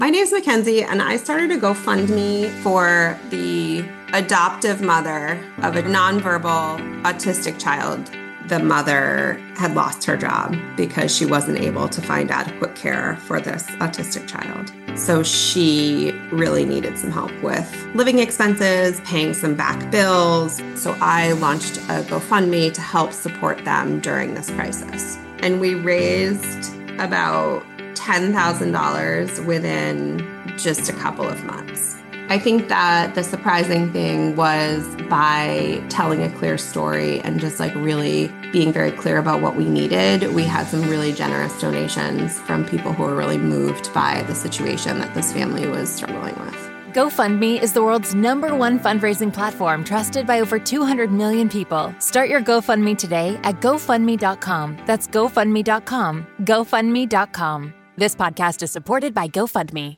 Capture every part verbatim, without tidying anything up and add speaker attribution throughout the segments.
Speaker 1: My name's Mackenzie, and I started a GoFundMe for the adoptive mother of a nonverbal autistic child. The mother had lost her job because she wasn't able to find adequate care for this autistic child. So she really needed some help with living expenses, paying some back bills. So I launched a GoFundMe to help support them during this crisis. And we raised about ten thousand dollars within just a couple of months. I think that the surprising thing was by telling a clear story and just like really being very clear about what we needed, we had some really generous donations from people who were really moved by the situation that this family was struggling with.
Speaker 2: GoFundMe is the world's number one fundraising platform trusted by over two hundred million people. Start your GoFundMe today at GoFundMe dot com. That's GoFundMe dot com. GoFundMe dot com. This podcast is supported by GoFundMe.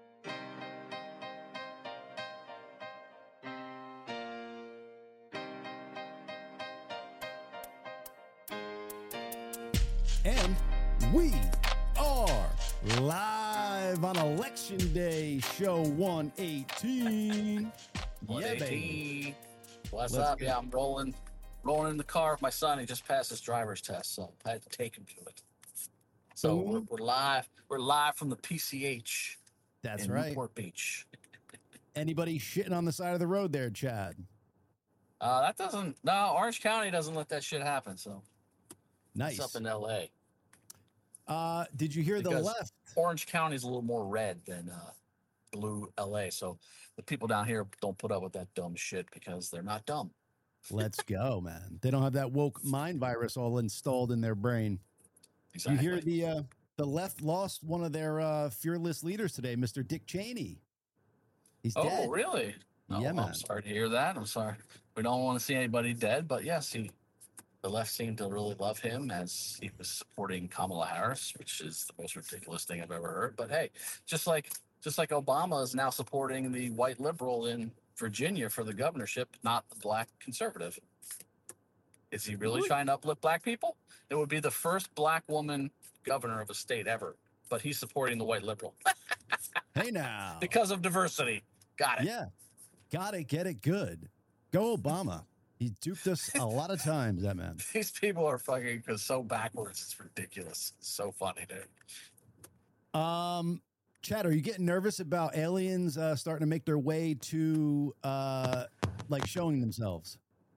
Speaker 3: And we are live on Election Day, show one eighteen.
Speaker 4: one eighteen. Yeah, baby. What's
Speaker 3: Let's
Speaker 4: up?
Speaker 3: go.
Speaker 4: Yeah, I'm rolling, rolling in the car with my son. He just passed his driver's test, so I had to take him to it. So
Speaker 3: Ooh.
Speaker 4: we're, we're live. We're live from the P C H.
Speaker 3: That's
Speaker 4: in
Speaker 3: right.
Speaker 4: Newport Beach.
Speaker 3: Anybody shitting on the side of the road there, Chad?
Speaker 4: Uh, that doesn't. No, Orange County doesn't let that shit happen. So
Speaker 3: Nice.
Speaker 4: it's up in L A.
Speaker 3: Uh, did you hear
Speaker 4: Because
Speaker 3: the left?
Speaker 4: Orange County is a little more red than uh, blue L A. So the people down here don't put up with that dumb shit because they're not dumb.
Speaker 3: Let's go, man. They don't have that woke mind virus all installed in their brain.
Speaker 4: Exactly.
Speaker 3: You hear the uh, the left lost one of their uh, fearless leaders today, Mister Dick Cheney. He's
Speaker 4: Oh,
Speaker 3: dead.
Speaker 4: really? No,
Speaker 3: Yeah, man.
Speaker 4: I'm sorry to hear that. I'm sorry. We don't want to see anybody dead, but yes, he, the left seemed to really love him as he was supporting Kamala Harris, which is the most ridiculous thing I've ever heard. But hey, just like just like Obama is now supporting the white liberal in Virginia for the governorship, not the black conservative. Is he really trying to uplift black people? It would be the first black woman governor of a state ever, but he's supporting the white liberal
Speaker 3: Hey now.
Speaker 4: because of diversity. Got it.
Speaker 3: Yeah. Got it. Get it good. Go Obama. He duped us a lot of times, that man.
Speaker 4: These people are fucking so backwards. It's ridiculous. It's so funny, dude.
Speaker 3: Um, Chad, are you getting nervous about aliens uh, starting to make their way to uh, like showing themselves?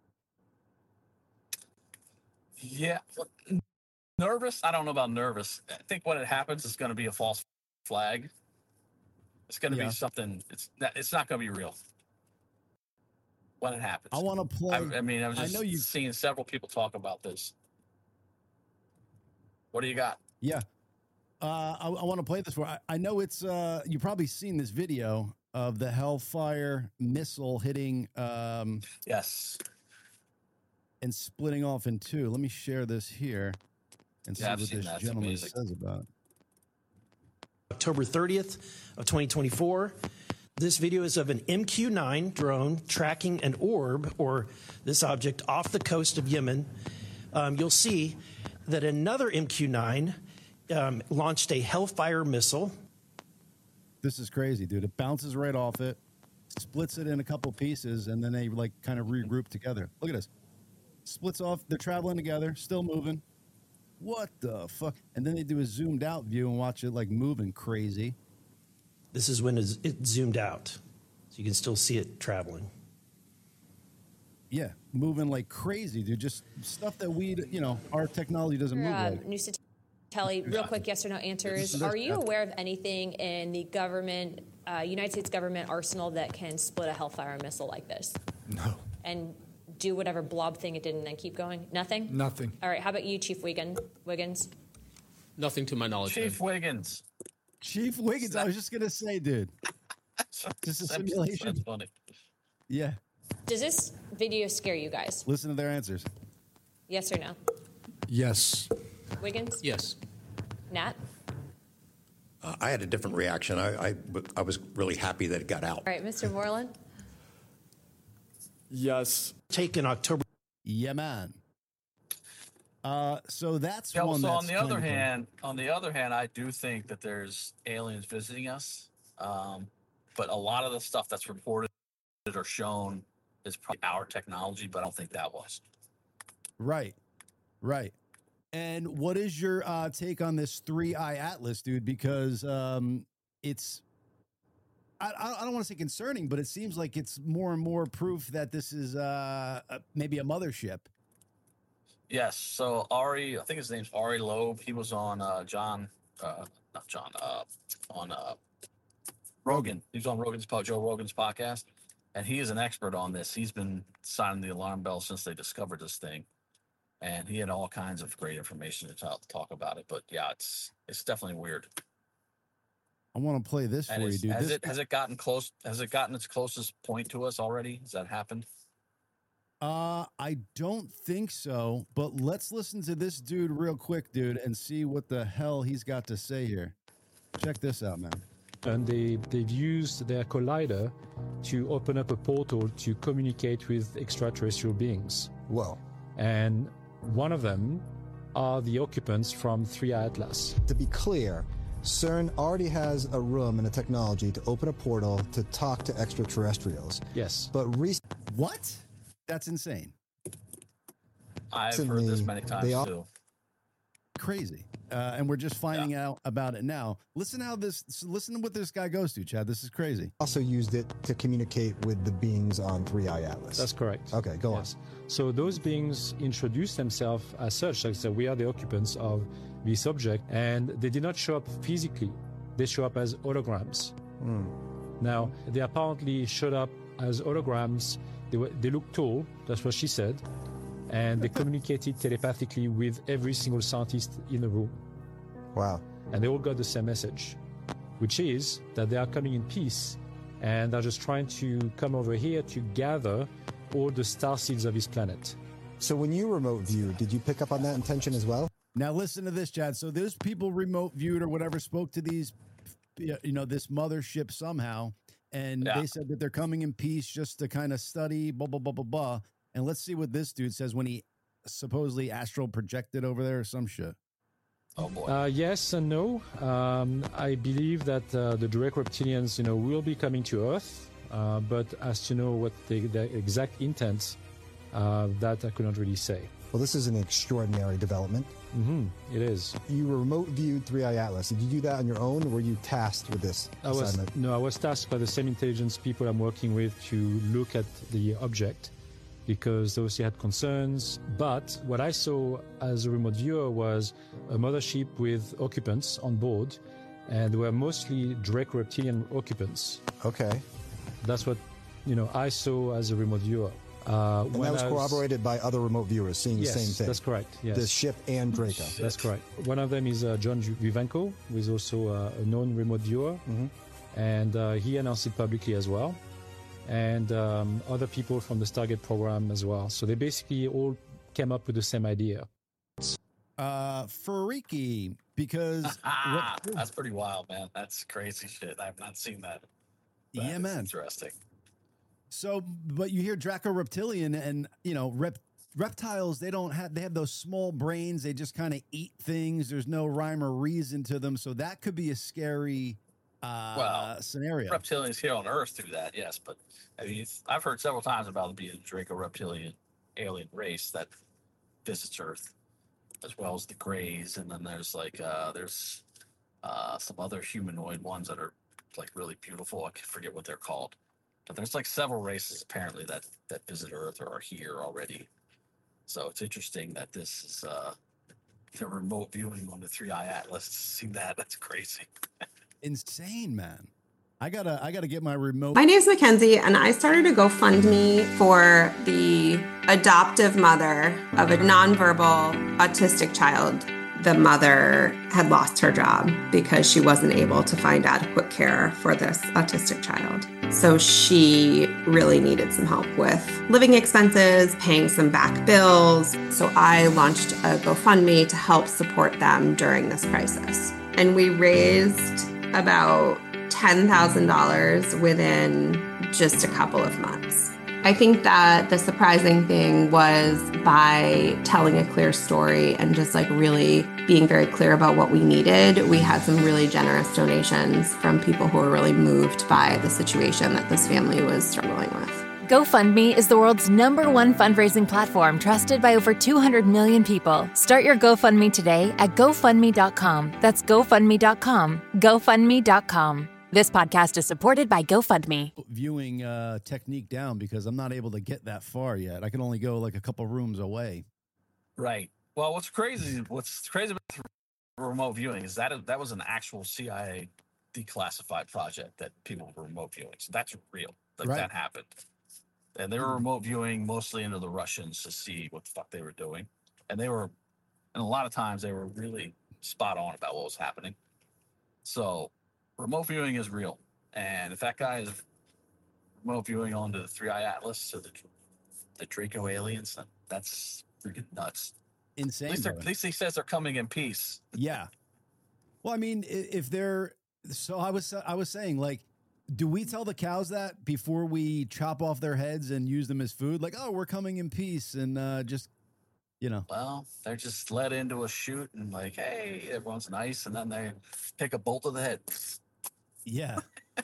Speaker 4: Yeah. Nervous? I don't know about nervous. I think when it happens, it's going to be a false flag. It's going to
Speaker 3: Yeah.
Speaker 4: be something. It's not, it's not going to be real when it happens.
Speaker 3: I want to play.
Speaker 4: I, I mean, I've
Speaker 3: I
Speaker 4: just
Speaker 3: know you've-
Speaker 4: seen several people talk about this. What do you got?
Speaker 3: Yeah. Uh, I, I want to play this for. I, I know it's. Uh, you've probably seen this video of the Hellfire missile hitting um,
Speaker 4: Yes.
Speaker 3: and splitting off in two. Let me share this here and see
Speaker 4: Yeah, I've
Speaker 3: what
Speaker 4: seen
Speaker 3: this
Speaker 4: that. It's
Speaker 3: gentleman
Speaker 4: amazing.
Speaker 3: says about it.
Speaker 5: October thirtieth of twenty twenty-four. This video is of an M Q nine drone tracking an orb, or this object, off the coast of Yemen. Um, you'll see that another M Q nine um, launched a Hellfire missile.
Speaker 3: This is crazy, dude. It bounces right off it, splits it in a couple pieces, and then they like kind of regroup together. Look at this. Splits off. They're traveling together, still moving. What the fuck? And then they do a zoomed out view and watch it like moving crazy.
Speaker 5: This is when it's- it zoomed out, so you can still see it traveling.
Speaker 3: Yeah, moving like crazy, dude. Just stuff that we, you know, our technology doesn't move
Speaker 6: Uh,
Speaker 3: like.
Speaker 6: News to Telly, real quick, yes or no answers.
Speaker 3: is-
Speaker 6: Are you aware of anything in the government, uh, United States government arsenal that can split a Hellfire missile like this?
Speaker 7: No,
Speaker 6: And do whatever blob thing it did and then keep going? Nothing?
Speaker 7: nothing.
Speaker 6: All right, how about you, Chief Wiggin, Wiggins?
Speaker 8: Nothing to my knowledge.
Speaker 4: Chief Wiggins.
Speaker 3: Chief Wiggins, I was just gonna say, dude. Just a
Speaker 4: That's-
Speaker 3: simulation.
Speaker 4: That's funny.
Speaker 3: Yeah,
Speaker 6: Does this video scare you guys?
Speaker 3: listen to their answers.
Speaker 6: Yes or no?
Speaker 7: Yes.
Speaker 6: Wiggins?
Speaker 8: Yes.
Speaker 6: Nat?
Speaker 9: Uh, I had a different reaction. I, I, I was really happy that it got out.
Speaker 6: All right, Mister Moreland?
Speaker 7: Yes.
Speaker 5: Taken October.
Speaker 3: Yeah, man. Uh, so that's
Speaker 4: Yeah,
Speaker 3: one.
Speaker 4: so on
Speaker 3: that's
Speaker 4: the other
Speaker 3: kind of-
Speaker 4: hand, on the other hand, I do think that there's aliens visiting us, Um, but a lot of the stuff that's reported or shown is probably our technology, but I don't think that was.
Speaker 3: Right, right. And what is your uh, take on this three-eye atlas, dude? Because um, it's, I, I don't want to say concerning, but it seems like it's more and more proof that this is uh, a, maybe a mothership.
Speaker 4: Yes. So Ari, I think his name's Ari Loeb. He was on uh, John, uh, not John, uh, on uh, Rogan. He was on Rogan's Joe Rogan's podcast, and he is an expert on this. He's been sounding the alarm bell since they discovered this thing. And he had all kinds of great information to talk, talk about it. But yeah, it's it's definitely weird.
Speaker 3: I want to play this
Speaker 4: and
Speaker 3: for you, dude.
Speaker 4: Has
Speaker 3: this...
Speaker 4: it has it gotten close? Has it gotten its closest point to us already? Has that happened?
Speaker 3: Uh, I don't think so. But let's listen to this dude real quick, dude, and see what the hell he's got to say here. Check this out, man.
Speaker 7: And they, they've used their collider to open up a portal to communicate with extraterrestrial beings.
Speaker 10: Whoa.
Speaker 7: And one of them are the occupants from three eye Atlas.
Speaker 10: To be clear, CERN already has a room and a technology to open a portal to talk to extraterrestrials.
Speaker 7: Yes.
Speaker 10: But re-
Speaker 3: What? That's insane.
Speaker 4: I've heard this many times all- too.
Speaker 3: Crazy. Uh, and we're just finding yeah. out about it now. Listen how this, listen to what this guy goes to, Chad. This is crazy.
Speaker 10: Also used it to communicate with the beings on three eye Atlas.
Speaker 7: That's correct.
Speaker 10: Okay, go
Speaker 7: yes. on. So those beings introduce themselves as such, like I said, we are the occupants of this object, and they did not show up physically. They show up as holograms.
Speaker 10: Mm.
Speaker 7: Now, they apparently showed up as holograms. They, were, they looked tall, that's what she said. And they communicated telepathically with every single scientist in the room.
Speaker 10: Wow.
Speaker 7: And they all got the same message, which is that they are coming in peace and they're just trying to come over here to gather all the star seeds of his planet.
Speaker 10: So when you remote viewed, did you pick up on that intention as well?
Speaker 3: Now listen to this, Chad. So there's people remote viewed or whatever, spoke to these, you know, this mothership somehow. And yeah. they said that they're coming in peace just to kind of study, blah, blah, blah, blah, blah. And let's see what this dude says when he supposedly astral projected over there or some shit.
Speaker 4: Oh boy.
Speaker 7: Uh, yes and no. Um, I believe that uh, the direct reptilians, you know, will be coming to Earth, uh, but as to know what the, the exact intent, uh, that I could not really say.
Speaker 10: Well, this is an extraordinary development.
Speaker 7: Mm-hmm. It is.
Speaker 10: You remote viewed three eye Atlas. Did you do that on your own, or were you tasked with this
Speaker 7: I was,
Speaker 10: assignment?
Speaker 7: No, I was tasked by the same intelligence people I'm working with to look at the object, because they also had concerns. But what I saw as a remote viewer was a mothership with occupants on board, and they were mostly direct reptilian occupants.
Speaker 10: Okay.
Speaker 7: That's what, you know, I saw as a remote viewer. Uh,
Speaker 10: and that was, was corroborated by other remote viewers seeing
Speaker 7: yes,
Speaker 10: the same thing.
Speaker 7: That's correct. Yes.
Speaker 10: The ship and Draco.
Speaker 7: That's correct. One of them is uh, John Vivanco, who is also uh, a known remote viewer,
Speaker 10: mm-hmm.
Speaker 7: and uh, he announced it publicly as well. And um, other people from the Stargate program as well. So they basically all came up with the same idea.
Speaker 3: Uh, freaky, because...
Speaker 4: what, that's pretty wild, man. That's crazy shit. I've not seen that. that
Speaker 3: yeah, man.
Speaker 4: Interesting.
Speaker 3: So, but you hear Draco Reptilian and, you know, rep, reptiles, they don't have, they have those small brains. They just kind of eat things. There's no rhyme or reason to them. So that could be a scary uh,
Speaker 4: well,
Speaker 3: scenario.
Speaker 4: Reptilians here on Earth do that, yes. But I mean, I've heard several times about it being a Draco Reptilian alien race that visits Earth, as well as the Greys. And then there's like, uh, there's uh, some other humanoid ones that are like really beautiful. I forget what they're called. But there's like several races apparently that, that visit Earth or are here already. So it's interesting that this is uh, the remote viewing on the three eye Atlas. See that? That's crazy.
Speaker 3: Insane, man. I gotta, I gotta get my remote.
Speaker 1: My name's Mackenzie, and I started a GoFundMe for the adoptive mother of a nonverbal autistic child. The mother had lost her job because she wasn't able to find adequate care for this autistic child. So she really needed some help with living expenses, paying some back bills. So I launched a GoFundMe to help support them during this crisis. And we raised about ten thousand dollars within just a couple of months. I think that the surprising thing was by telling a clear story and just like really being very clear about what we needed, we had some really generous donations from people who were really moved by the situation that this family was struggling with.
Speaker 2: GoFundMe is the world's number one fundraising platform trusted by over two hundred million people. Start your GoFundMe today at GoFundMe dot com. That's GoFundMe dot com. GoFundMe dot com. This podcast is supported by GoFundMe.
Speaker 3: Viewing uh, technique down because I'm not able to get that far yet. I can only go like a couple rooms away.
Speaker 4: Right. Well, what's crazy, what's crazy about remote viewing is that that was an actual C I A declassified project that people were remote viewing. So that's real. Like
Speaker 3: Right.
Speaker 4: that happened. And they were remote viewing mostly into the Russians to see what the fuck they were doing. And they were, and a lot of times they were really spot on about what was happening. So remote viewing is real. And if that guy is remote viewing onto the three I Atlas to the, the Draco aliens, then that's freaking nuts.
Speaker 3: Insane.
Speaker 4: At least, they're-
Speaker 3: brother.
Speaker 4: at least he says they're coming in peace.
Speaker 3: Yeah. Well, I mean, i- if they're so, I was I was saying, like, do we tell the cows that before we chop off their heads and use them as food? Like, oh, we're coming in peace, and uh, just you know.
Speaker 4: Well, they're just led into a shoot and like, hey, everyone's nice, and then they take a bolt to the head.
Speaker 3: Yeah.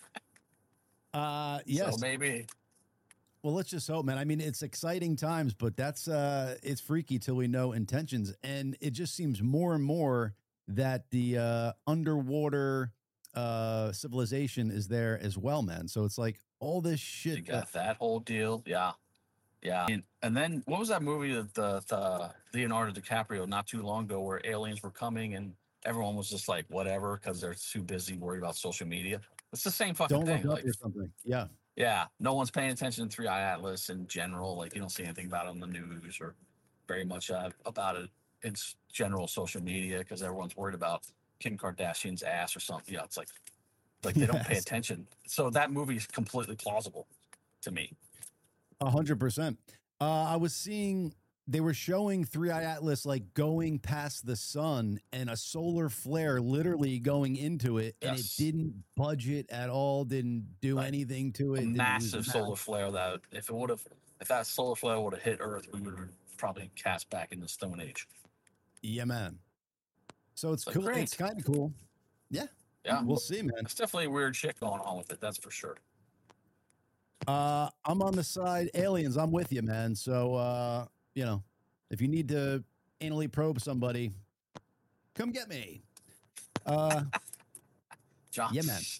Speaker 3: uh, yes.
Speaker 4: So maybe.
Speaker 3: Well, let's just hope, man. I mean, it's exciting times, but that's uh, it's freaky till we know intentions, and it just seems more and more that the uh, underwater uh, civilization is there as well, man. So it's like all this shit.
Speaker 4: You got that whole deal, yeah, yeah. And, and then what was that movie that the, the Leonardo DiCaprio not too long ago, where aliens were coming and everyone was just like, whatever, because they're too busy worried about social media. It's the same fucking
Speaker 3: Don't
Speaker 4: thing.
Speaker 3: look up
Speaker 4: Like,
Speaker 3: or something. Yeah.
Speaker 4: yeah, no one's paying attention to three I Atlas in general. Like you don't see anything about it on the news or very much uh, about it in s- general social media because everyone's worried about Kim Kardashian's ass or something. Yeah, it's like like they don't pay
Speaker 3: Yes.
Speaker 4: attention. So that movie is completely plausible to me.
Speaker 3: A hundred percent. Uh, I was seeing they were showing three I Atlas like going past the sun and a solar flare literally going into it, and it
Speaker 4: Yes.
Speaker 3: didn't budge it at all. Didn't do
Speaker 4: Right.
Speaker 3: anything to it.
Speaker 4: A
Speaker 3: didn't lose
Speaker 4: massive
Speaker 3: a
Speaker 4: solar
Speaker 3: mouth.
Speaker 4: flare that if it would have if that solar flare would have hit Earth, we would have probably cast back in the Stone Age.
Speaker 3: Yeah, man. So it's
Speaker 4: So
Speaker 3: cool.
Speaker 4: great.
Speaker 3: It's kind of cool. Yeah.
Speaker 4: Yeah,
Speaker 3: We'll see, man.
Speaker 4: it's definitely a weird shit going on with it. That's for sure.
Speaker 3: Uh, I'm on the side aliens. I'm with you, man. So, uh, you know, if you need to anally probe somebody, come get me. Uh,
Speaker 4: John.
Speaker 3: Yeah, man.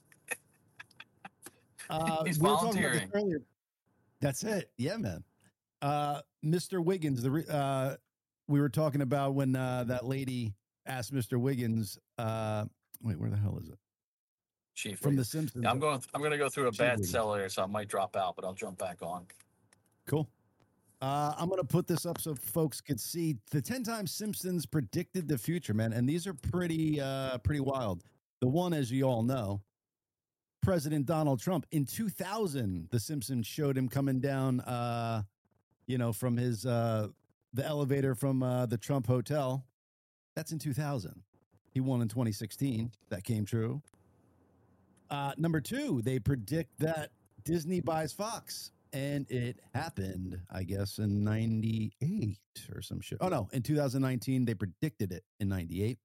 Speaker 3: uh,
Speaker 4: He's
Speaker 3: we were talking about this
Speaker 4: volunteering.
Speaker 3: earlier. That's it. Yeah, man. Uh, Mister Wiggins, the re- uh, we were talking about when uh, that lady asked Mister Wiggins, uh, wait, where the hell is it?
Speaker 4: Chief
Speaker 3: From The
Speaker 4: Wiggins.
Speaker 3: Simpsons.
Speaker 4: Yeah, I'm going. I'm going to go through a
Speaker 3: Chief
Speaker 4: bad
Speaker 3: Wiggins.
Speaker 4: cell here, so I might drop out, but I'll jump back on.
Speaker 3: Cool. Uh, I'm going to put this up so folks could see the ten times Simpsons predicted the future, man. And these are pretty, uh, pretty wild. The one, as you all know, President Donald Trump in two thousand, the Simpsons showed him coming down, uh, you know, from his, uh, the elevator from uh, the Trump Hotel. That's in two thousand. He won in twenty sixteen. That came true. Uh, number two, they predict that Disney buys Fox. And it happened, I guess, in ninety-eight or some shit. Oh, no. In two thousand nineteen, they predicted it in ninety-eight.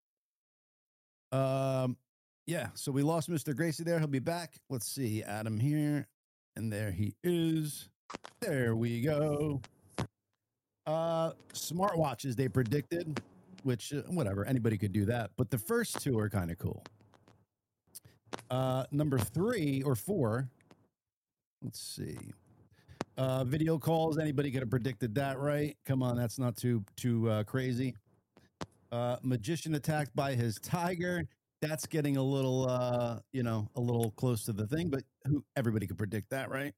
Speaker 3: Um, yeah. So we lost Mister Gracie there. He'll be back. Let's see. Adam here. And there he is. There we go. Uh, smartwatches, they predicted, which, uh, whatever. Anybody could do that. But the first two are kind of cool. Uh, number three or four. Let's see. Uh, video calls. Anybody could have predicted that, right? Come on, that's not too too uh, crazy. Uh, magician attacked by his tiger. That's getting a little, uh, you know, a little close to the thing, but who? Everybody could predict that, right?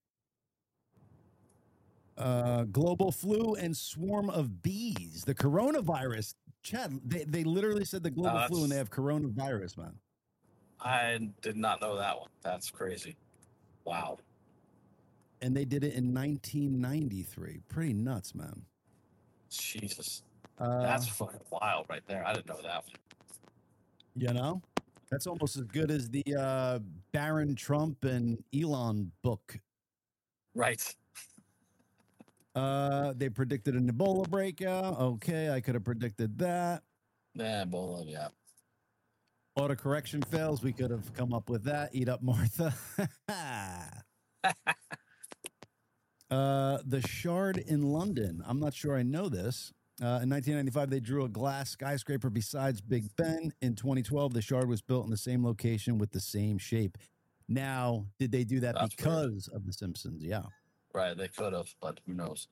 Speaker 3: Uh, global flu and swarm of bees. The coronavirus. Chad, they they literally said the global
Speaker 4: Oh,
Speaker 3: flu and they
Speaker 4: that's-
Speaker 3: have coronavirus, man.
Speaker 4: I did not know that one. That's crazy. Wow.
Speaker 3: And they did it in nineteen ninety-three. Pretty nuts, man.
Speaker 4: Jesus.
Speaker 3: Uh,
Speaker 4: That's fucking wild right there. I didn't know that one.
Speaker 3: You know, that's almost as good as the uh, Barron Trump and Elon book.
Speaker 4: Right.
Speaker 3: Uh, they predicted an Ebola breakout. Okay, I could have predicted that.
Speaker 4: Yeah, Ebola, yeah.
Speaker 3: Autocorrection fails. We could have come up with that. Eat up, Martha. uh, the Shard in London. I'm not sure I know this. Uh, in nineteen ninety-five, they drew a glass skyscraper besides Big Ben. In twenty twelve, the Shard was built in the same location with the same shape. Now, did they do that
Speaker 4: That's
Speaker 3: because of The Simpsons? Yeah.
Speaker 4: Right, they could have, but who knows?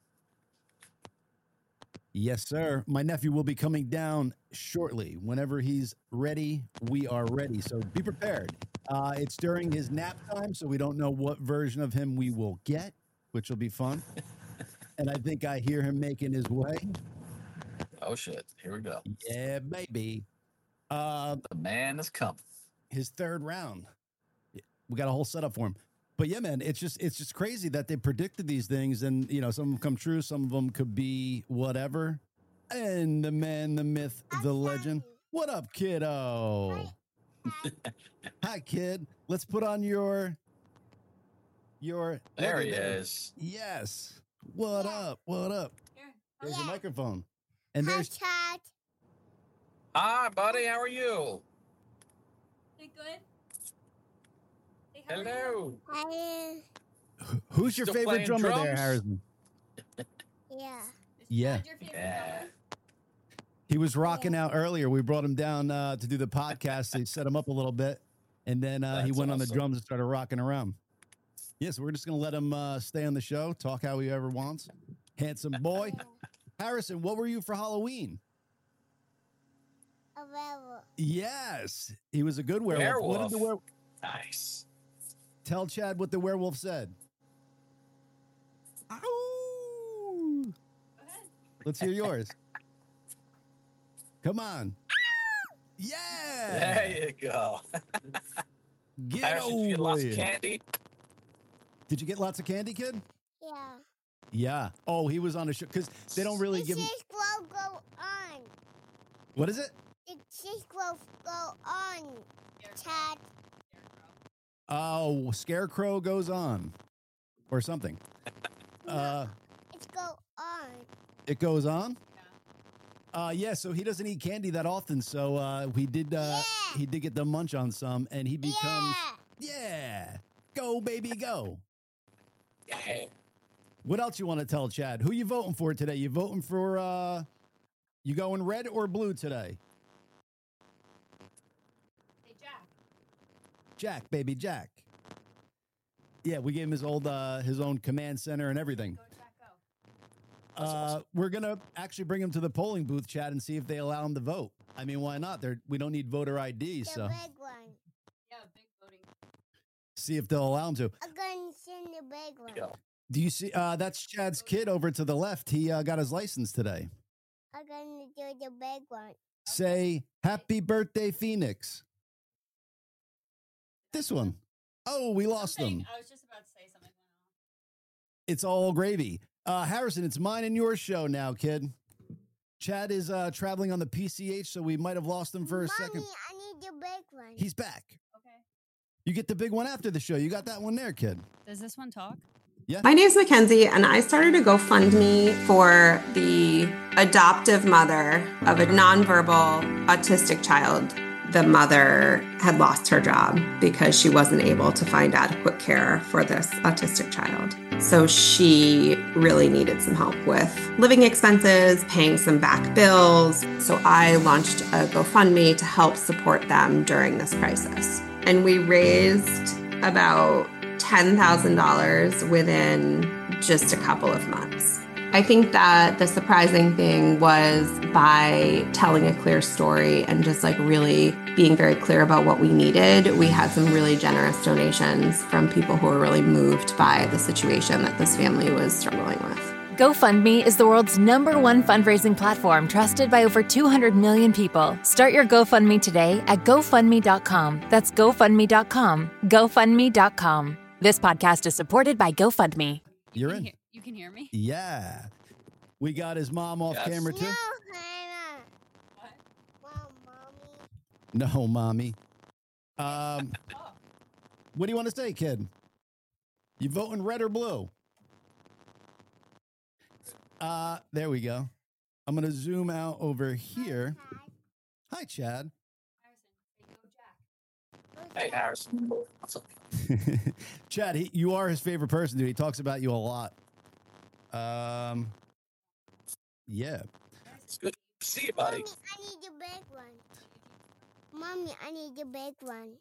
Speaker 3: Yes, sir. My nephew will be coming down shortly. Whenever he's ready, we are ready. So be prepared. Uh, it's during his nap time, so we don't know what version of him we will get, which will be fun. And I think I hear him making his way.
Speaker 4: Oh, shit. Here we go.
Speaker 3: Yeah, baby. Uh,
Speaker 4: the man has come.
Speaker 3: His third round. We got a whole setup for him. But yeah, man, it's just it's just crazy that they predicted these things, and you know, some of them come true, some of them could be whatever. And the man, the myth, the legend. What up, kiddo? Hi, kid. Let's put on your your.
Speaker 4: There he is.
Speaker 3: Yes. What up? What up? There's your microphone. And
Speaker 11: Hi,
Speaker 3: there's
Speaker 11: Chad.
Speaker 4: Hi, buddy. How are you?
Speaker 6: Hey, good.
Speaker 4: Hello.
Speaker 11: Hi.
Speaker 3: who's your
Speaker 4: Still
Speaker 3: favorite
Speaker 4: playing
Speaker 3: drummer there,
Speaker 4: drums?
Speaker 3: Harrison?
Speaker 11: Yeah.
Speaker 3: Yeah.
Speaker 4: Yeah.
Speaker 3: He was rocking out earlier. We brought him down uh, to do the podcast. They set him up a little bit, and then uh, he
Speaker 4: That's
Speaker 3: went on the
Speaker 4: awesome.
Speaker 3: drums and started rocking around. Yeah, so we're just going to let him uh, stay on the show, talk how he ever wants. Handsome boy. Harrison, what were you for Halloween?
Speaker 11: A werewolf.
Speaker 3: Yes, he was a good werewolf. What did the
Speaker 4: Werewolf.
Speaker 3: were-
Speaker 4: Nice.
Speaker 3: Tell Chad what the werewolf said. Ow! Let's hear yours. Come on. Yeah.
Speaker 4: There you go.
Speaker 3: Get
Speaker 4: Harrison, did you get lots
Speaker 3: over
Speaker 4: of
Speaker 3: it.
Speaker 4: candy?
Speaker 3: Did you get lots of candy, kid?
Speaker 11: Yeah.
Speaker 3: Yeah. Oh, he was on a show because they don't really
Speaker 11: The
Speaker 3: give him.
Speaker 11: cheese will go on.
Speaker 3: What is it?
Speaker 11: The cheese will go on. Chad.
Speaker 3: Oh, Scarecrow goes on, or something. Uh,
Speaker 11: It's go on.
Speaker 3: it goes on. Uh, yeah. So he doesn't eat candy that often. So uh, we did. Uh, He did get the munch on some, and he becomes.
Speaker 11: Yeah.
Speaker 3: Yeah. Go baby, go.
Speaker 4: Yeah.
Speaker 3: What else you want to tell Chad? Who you voting for today? You voting for? uh You going red or blue today?
Speaker 6: Hey, Jack.
Speaker 3: Jack, baby, Jack. Yeah, we gave him his old, uh, his own command center and everything.
Speaker 6: Go, Jack, go.
Speaker 3: Uh, we're gonna actually bring him to the polling booth, Chad, and see if they allow him to vote. I mean, why not? They're, we don't need voter I D,
Speaker 11: The
Speaker 3: so
Speaker 11: big one.
Speaker 6: Yeah, big voting.
Speaker 3: see if they'll allow him to.
Speaker 11: I'm going to send the big one.
Speaker 4: Go.
Speaker 3: Do you see? Uh, that's Chad's kid over to the left. He uh, got his license today.
Speaker 11: I'm going to do the big one.
Speaker 3: Say happy birthday, Phoenix. This one. Oh, we lost
Speaker 6: Something-
Speaker 3: them.
Speaker 6: I was just about to say something.
Speaker 3: It's all gravy. Uh, Harrison, it's mine and your show now, kid. Chad is uh, traveling on the P C H, so we might have lost him for a
Speaker 11: Mommy,
Speaker 3: second.
Speaker 11: I need the big one.
Speaker 3: He's back.
Speaker 6: Okay.
Speaker 3: You get the big one after the show. You got that one there, kid.
Speaker 12: Does this one talk?
Speaker 3: Yeah.
Speaker 1: My name's Mackenzie, and I started a GoFundMe for the adoptive mother of a nonverbal autistic child. The mother had lost her job because she wasn't able to find adequate care for this autistic child. So she really needed some help with living expenses, paying some back bills. So I launched a GoFundMe to help support them during this crisis. And we raised about ten thousand dollars within just a couple of months. I think that the surprising thing was by telling a clear story and just like really being very clear about what we needed, we had some really generous donations from people who were really moved by the situation that this family was struggling with.
Speaker 2: GoFundMe is the world's number one fundraising platform trusted by over two hundred million people. Start your GoFundMe today at GoFundMe dot com. That's GoFundMe dot com. GoFundMe dot com. This podcast is supported by GoFundMe.
Speaker 3: You're
Speaker 12: Can
Speaker 3: in.
Speaker 12: hear- you can hear me?
Speaker 3: Yeah. We got his mom off
Speaker 4: Yes.
Speaker 3: camera, too.
Speaker 11: No, Hannah. Mom, mommy.
Speaker 3: No, mommy. Um, what do you want to say, kid? You voting red or blue? Uh, there we go. I'm going to zoom out over here. Hi, Chad.
Speaker 4: Hey, Harrison. What's up?
Speaker 3: Chad, he, you are his favorite person, dude. He talks about you a lot. Um, yeah.
Speaker 4: It's good to see you, buddy.
Speaker 11: Mommy, I need the big one. Mommy, I need the big one.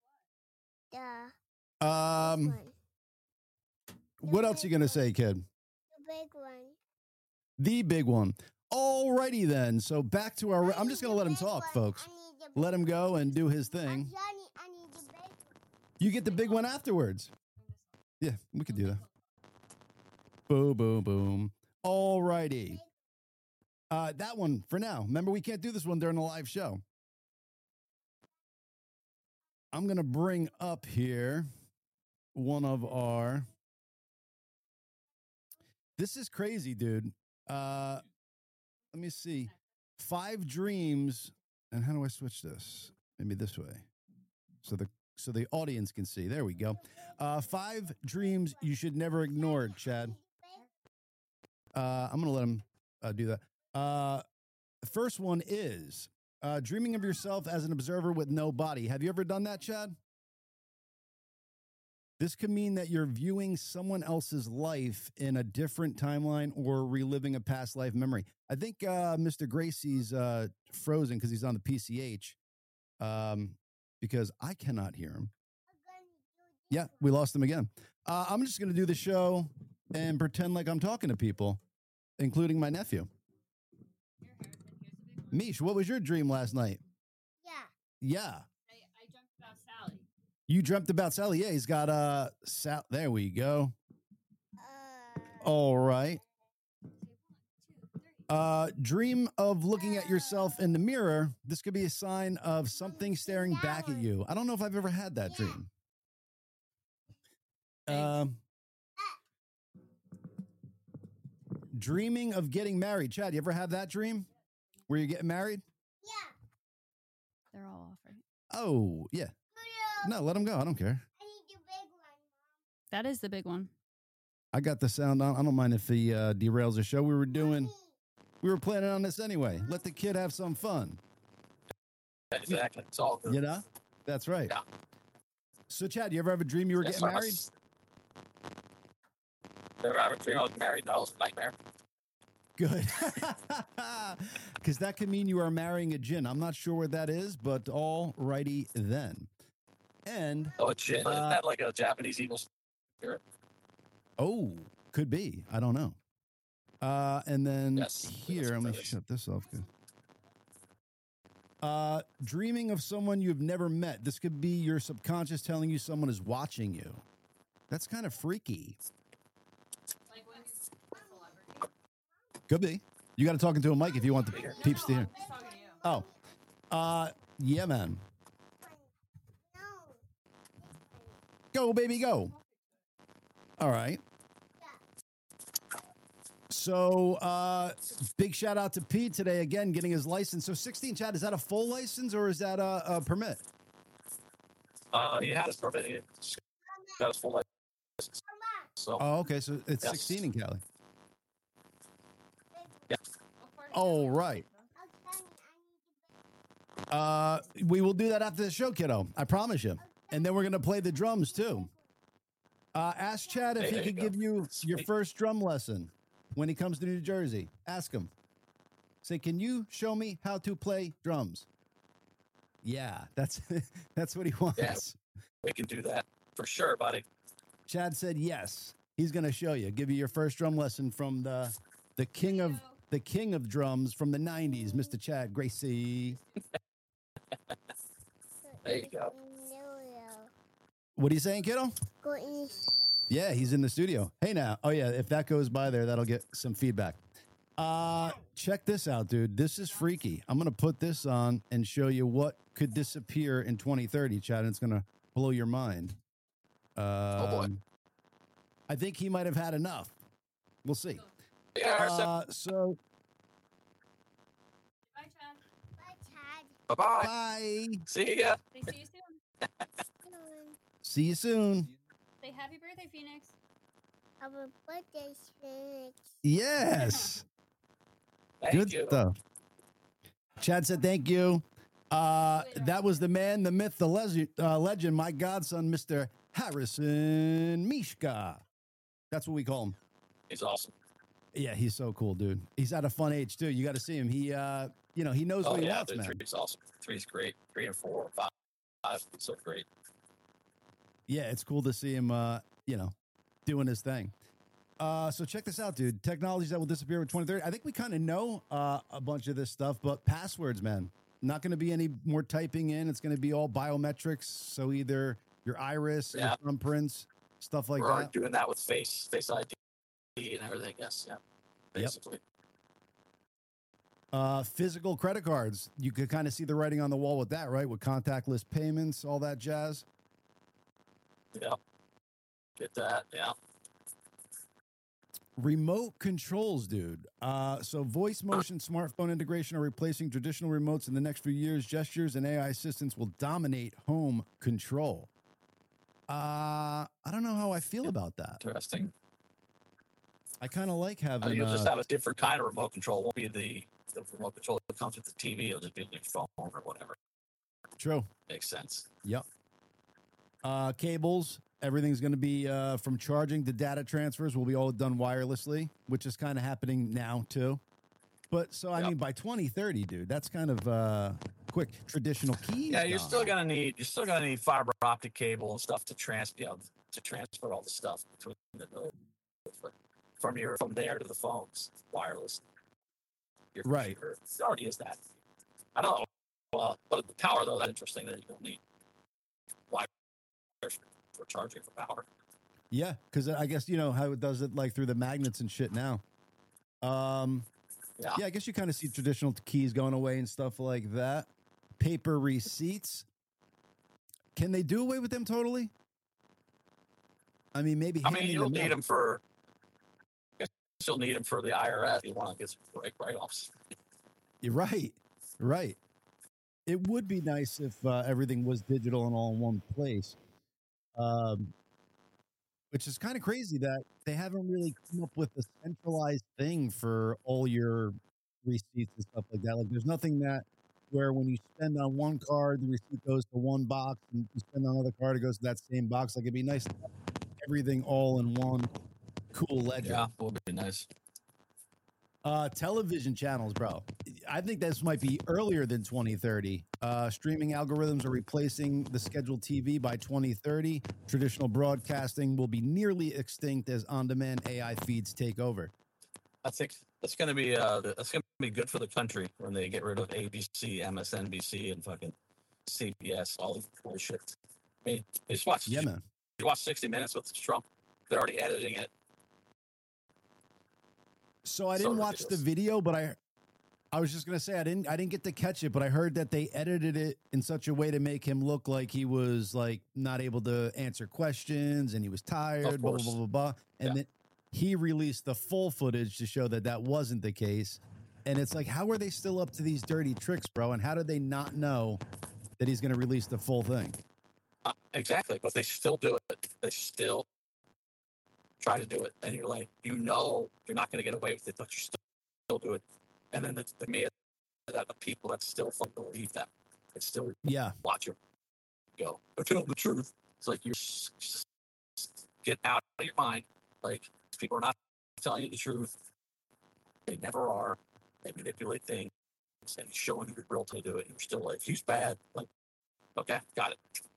Speaker 11: The
Speaker 3: Um,
Speaker 11: one.
Speaker 3: what else you going to say, kid?
Speaker 11: The big one.
Speaker 3: The big one. Alrighty then. So back to our. I'm just going to let him talk, folks. Let him go and do his thing.
Speaker 11: Johnny, I need the big one.
Speaker 3: You get the big one afterwards. Yeah, we could do that. Boom, boom, boom. Alrighty. Uh, that one for now. Remember, we can't do this one during the live show. I'm going to bring up here one of our. This is crazy, dude. Uh, let me see. Five dreams. And how do I switch this? Maybe this way. So the so the audience can see. There we go. Uh, five dreams you should never ignore, Chad. Uh, I'm going to let him uh, do that. Uh, the first one is uh, dreaming of yourself as an observer with no body. Have you ever done that, Chad? This could mean that you're viewing someone else's life in a different timeline or reliving a past life memory. I think uh, Mister Gracie's uh, frozen because he's on the P C H um, because I cannot hear him. Yeah, we lost him again. Uh, I'm just going to do the show and pretend like I'm talking to people, including my nephew. Mish, what was your dream last night?
Speaker 11: Yeah.
Speaker 3: Yeah.
Speaker 12: I, I dreamt about Sally.
Speaker 3: You dreamt about Sally. Yeah, he's got uh Sal. There we go. All right. Uh, dream of looking at yourself in the mirror. This could be a sign of something staring back at you. I don't know if I've ever had that dream. Um, dreaming of getting married. Chad, you ever have that dream where you're getting married?
Speaker 11: Yeah.
Speaker 12: They're all off, right?
Speaker 3: Oh, yeah. No, let him go. I don't care.
Speaker 11: I need the big one.
Speaker 12: That is the big one.
Speaker 3: I got the sound on. I don't mind if he uh, derails the show. We were doing, we were planning on this anyway. Let the kid have some fun.
Speaker 4: Exactly. It's all good.
Speaker 3: You know? That's right.
Speaker 4: Yeah.
Speaker 3: So, Chad, you ever have a dream you were
Speaker 4: Yes,
Speaker 3: getting
Speaker 4: I
Speaker 3: married?
Speaker 4: was- Never ever dreamed I was married. That was a nightmare.
Speaker 3: Good. Because that could mean you are marrying a djinn. I'm not sure what that is, but all righty then. And
Speaker 4: Oh, shit.
Speaker 3: uh,
Speaker 4: Isn't that like a Japanese evil spirit?
Speaker 3: oh, could be. I don't know. Uh, and then
Speaker 4: Yes,
Speaker 3: here,
Speaker 4: that's
Speaker 3: let
Speaker 4: what
Speaker 3: me
Speaker 4: that is.
Speaker 3: shut this off. Good. Uh, dreaming of someone you've never met. This could be your subconscious telling you someone is watching you. That's kind of freaky.
Speaker 12: Like when you're a celebrity.
Speaker 3: Could be. You got to talk into a mic if you want the peeps to hear.
Speaker 12: I'm talking to you.
Speaker 3: Oh, uh, yeah, man.
Speaker 11: No.
Speaker 3: Go, baby, go. All right. So, uh, big shout out to Pete today again, getting his license. So, sixteen, Chad, is that a full license or is that a, a permit?
Speaker 4: Uh, he had his permit. He got his full license. So,
Speaker 3: Oh, okay. So it's
Speaker 4: Yes.
Speaker 3: sixteen in Cali.
Speaker 4: yeah.
Speaker 3: All right. Uh, we will do that after the show, kiddo. I promise you. And then we're going to play the drums too. Uh, ask Chad if
Speaker 4: Hey,
Speaker 3: he
Speaker 4: there
Speaker 3: could
Speaker 4: you
Speaker 3: give
Speaker 4: go.
Speaker 3: you your
Speaker 4: Sweet.
Speaker 3: first drum lesson when he comes to New Jersey. Ask him. Say, can you show me how to play drums? Yeah, that's that's what he wants.
Speaker 4: Yeah. We can do that for sure, buddy.
Speaker 3: Chad said yes. He's going to show you. Give you your first drum lesson from the the king of the king of drums from the nineties, Mister Chad Gracie.
Speaker 4: There you go.
Speaker 3: What are you saying, kiddo?
Speaker 11: Go in.
Speaker 3: Yeah, he's in the studio. Hey now. Oh yeah, if that goes by there, that'll get some feedback. Uh, check this out, dude. This is freaky. I'm going to put this on and show you what could disappear in twenty thirty, Chad, and it's going to blow your mind. Um,
Speaker 4: Oh, boy.
Speaker 3: I think he might have had enough. We'll see.
Speaker 4: Yeah, Harrison.
Speaker 3: Uh, so,
Speaker 12: Bye, Chad.
Speaker 11: Bye, Chad.
Speaker 4: Bye-bye.
Speaker 3: bye.
Speaker 4: See ya.
Speaker 12: Say see you soon.
Speaker 3: See you soon.
Speaker 12: Say happy birthday, Phoenix.
Speaker 11: Our birthday's Phoenix.
Speaker 3: Yes.
Speaker 4: Thank
Speaker 3: Good
Speaker 4: you.
Speaker 3: stuff. Chad said thank you. Uh, that was the man, the myth, the legend, uh, legend, my godson, Mister Harrison Mishka. That's what we call him.
Speaker 4: He's awesome.
Speaker 3: Yeah, he's so cool, dude. He's at a fun age too. You got to see him. He, uh, you know, he knows
Speaker 4: Oh
Speaker 3: what he
Speaker 4: yeah,
Speaker 3: wants,
Speaker 4: the
Speaker 3: man.
Speaker 4: three's awesome. Three's great. Three and four, five, five, so great.
Speaker 3: Yeah, it's cool to see him, uh, you know, doing his thing. Uh, so check this out, dude. Technologies that will disappear with twenty thirty. I think we kind of know uh, a bunch of this stuff, but passwords, man, not going to be any more typing in. It's going to be all biometrics. So either your iris,
Speaker 4: Yeah.
Speaker 3: your thumbprints, stuff like
Speaker 4: We're already
Speaker 3: that.
Speaker 4: doing that with face, face I D and everything. Yes, yeah. Basically.
Speaker 3: Uh, physical credit cards. You could kind of see the writing on the wall with that, right? With contactless payments, all that jazz.
Speaker 4: Yeah. Get that. Yeah.
Speaker 3: Remote controls, dude. Uh, so voice, motion, smartphone integration are replacing traditional remotes in the next few years. Gestures and A I assistants will dominate home control. Uh, I don't know how I feel about that.
Speaker 4: Interesting.
Speaker 3: I kind of like
Speaker 4: Uh,
Speaker 3: having.
Speaker 4: you'll
Speaker 3: Uh,
Speaker 4: just have a different kind of remote control. It won't be the, the remote control that comes with the T V. It'll just be on your phone or whatever.
Speaker 3: True.
Speaker 4: Makes sense.
Speaker 3: Yep. Uh, cables. Everything's going to be uh, from charging to data transfers will be all done wirelessly, which is kind of happening now too. But so I
Speaker 4: Yep.
Speaker 3: mean, by twenty thirty, dude, that's kind of uh, quick. Traditional keys.
Speaker 4: Yeah, you're
Speaker 3: gone.
Speaker 4: still gonna need you're still gonna need fiber optic cable and stuff to trans you know to transfer all the stuff between the nodes. From your from there to the phones, wireless. Your
Speaker 3: Right.
Speaker 4: computer. It already is that. I don't know. Well, but the power though, that's interesting that you don't need wires for charging for power.
Speaker 3: Yeah, because I guess you know how it does it like through the magnets and shit now. Um,
Speaker 4: Yeah.
Speaker 3: yeah, I guess you kind of see traditional keys going away and stuff like that. Paper receipts. Can they do away with them totally? I mean, maybe.
Speaker 4: I mean,
Speaker 3: handing
Speaker 4: you'll
Speaker 3: them
Speaker 4: need
Speaker 3: out.
Speaker 4: them for. You'll need them for the I R S. You want to get some break write-offs.
Speaker 3: You're right. Right. It would be nice if uh, everything was digital and all in one place. Um, which is kind of crazy that they haven't really come up with a centralized thing for all your receipts and stuff like that. Like, there's nothing that where when you spend on one card, the receipt goes to one box, and you spend on another card, it goes to that same box. Like, it'd be nice to have everything all in one cool ledger.
Speaker 4: Yeah, would be nice.
Speaker 3: Uh, television channels, bro. I think this might be earlier than twenty thirty. Uh, streaming algorithms are replacing the scheduled T V by twenty thirty. Traditional broadcasting will be nearly extinct as on-demand A I feeds take over.
Speaker 4: I think that's going to be uh, that's going to be good for the country when they get rid of A B C, M S N B C, and fucking C B S, all the bullshit. I mean, you just watch.
Speaker 3: Yeah, man.
Speaker 4: You watch sixty minutes with Trump. They're already editing it.
Speaker 3: So I
Speaker 4: So
Speaker 3: didn't watch
Speaker 4: ridiculous.
Speaker 3: the video, but I I was just gonna say I didn't I didn't get to catch it, but I heard that they edited it in such a way to make him look like he was like not able to answer questions and he was tired,
Speaker 4: Of
Speaker 3: blah blah
Speaker 4: course.
Speaker 3: blah blah blah. And
Speaker 4: Yeah.
Speaker 3: then he released the full footage to show that that wasn't the case. And it's like, how are they still up to these dirty tricks, bro? And how did they not know that he's gonna release the full thing?
Speaker 4: Uh, exactly, but they still do it. They still try to do it, and you're like, you know, you're not going to get away with it, but you still, still do it. And then the, the me that the people that still fucking believe that, they still
Speaker 3: Yeah.
Speaker 4: watch you go. But tell the truth. It's like you s- s- get out of your mind. Like people are not telling you the truth. They never are. They manipulate things and showing you the real to do it. And you're still like, he's bad. Like, okay, got it.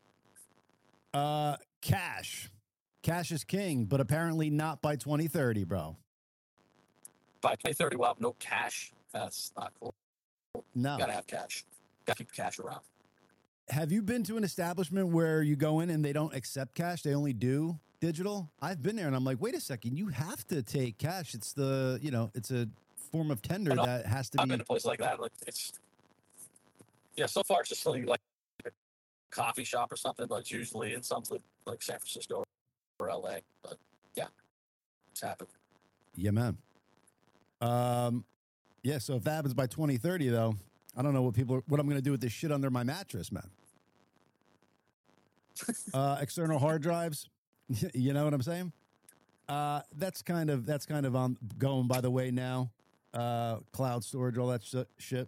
Speaker 3: Uh cash. Cash is king, but apparently not by twenty thirty, bro.
Speaker 4: By twenty thirty, we'll have no cash. That's not cool.
Speaker 3: No.
Speaker 4: Gotta have cash. Gotta keep cash around.
Speaker 3: Have you been to an establishment where you go in and they don't accept cash? They only do digital? I've been there and I'm like, wait a second, you have to take cash. It's the, you know, it's a form of tender
Speaker 4: I know.
Speaker 3: that has to
Speaker 4: I've
Speaker 3: be.
Speaker 4: been to places like that. Like it's, yeah. So far, it's just like, like a coffee shop or something, but it's usually in something like San Francisco or L A. But yeah, it's happened.
Speaker 3: Yeah, man. Um, yeah. So if that happens by twenty thirty, though, I don't know what people, are, what I'm going to do with this shit under my mattress, man. uh, external hard drives. You know what I'm saying? uh, that's kind of that's kind of on going by the way now. Uh, cloud storage, all that sh- shit.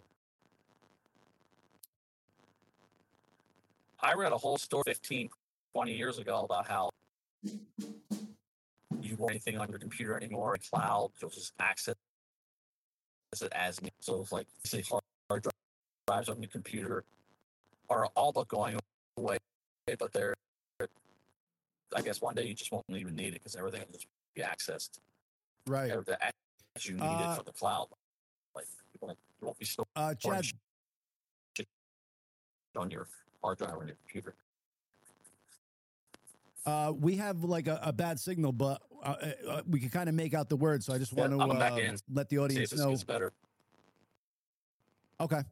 Speaker 4: I read a whole story fifteen, twenty years ago about how you won't anything on your computer anymore in cloud. You'll just access it as new. So it's like, say, hard, hard drives on your computer are all but going away, but they're, I guess one day you just won't even need it because everything will just be accessed.
Speaker 3: Right.
Speaker 4: As you need
Speaker 3: Uh,
Speaker 4: it for the cloud. Like, you won't, you won't be storing
Speaker 3: Uh, Chad,
Speaker 4: shit on your hard drive on your computer.
Speaker 3: uh, we have like a, a bad signal, but uh, uh, we can kind of make out the words. So I just want
Speaker 4: Yeah,
Speaker 3: to
Speaker 4: I'm back
Speaker 3: uh,
Speaker 4: in.
Speaker 3: let the
Speaker 4: See if
Speaker 3: audience
Speaker 4: this
Speaker 3: know.
Speaker 4: gets better.
Speaker 3: Okay.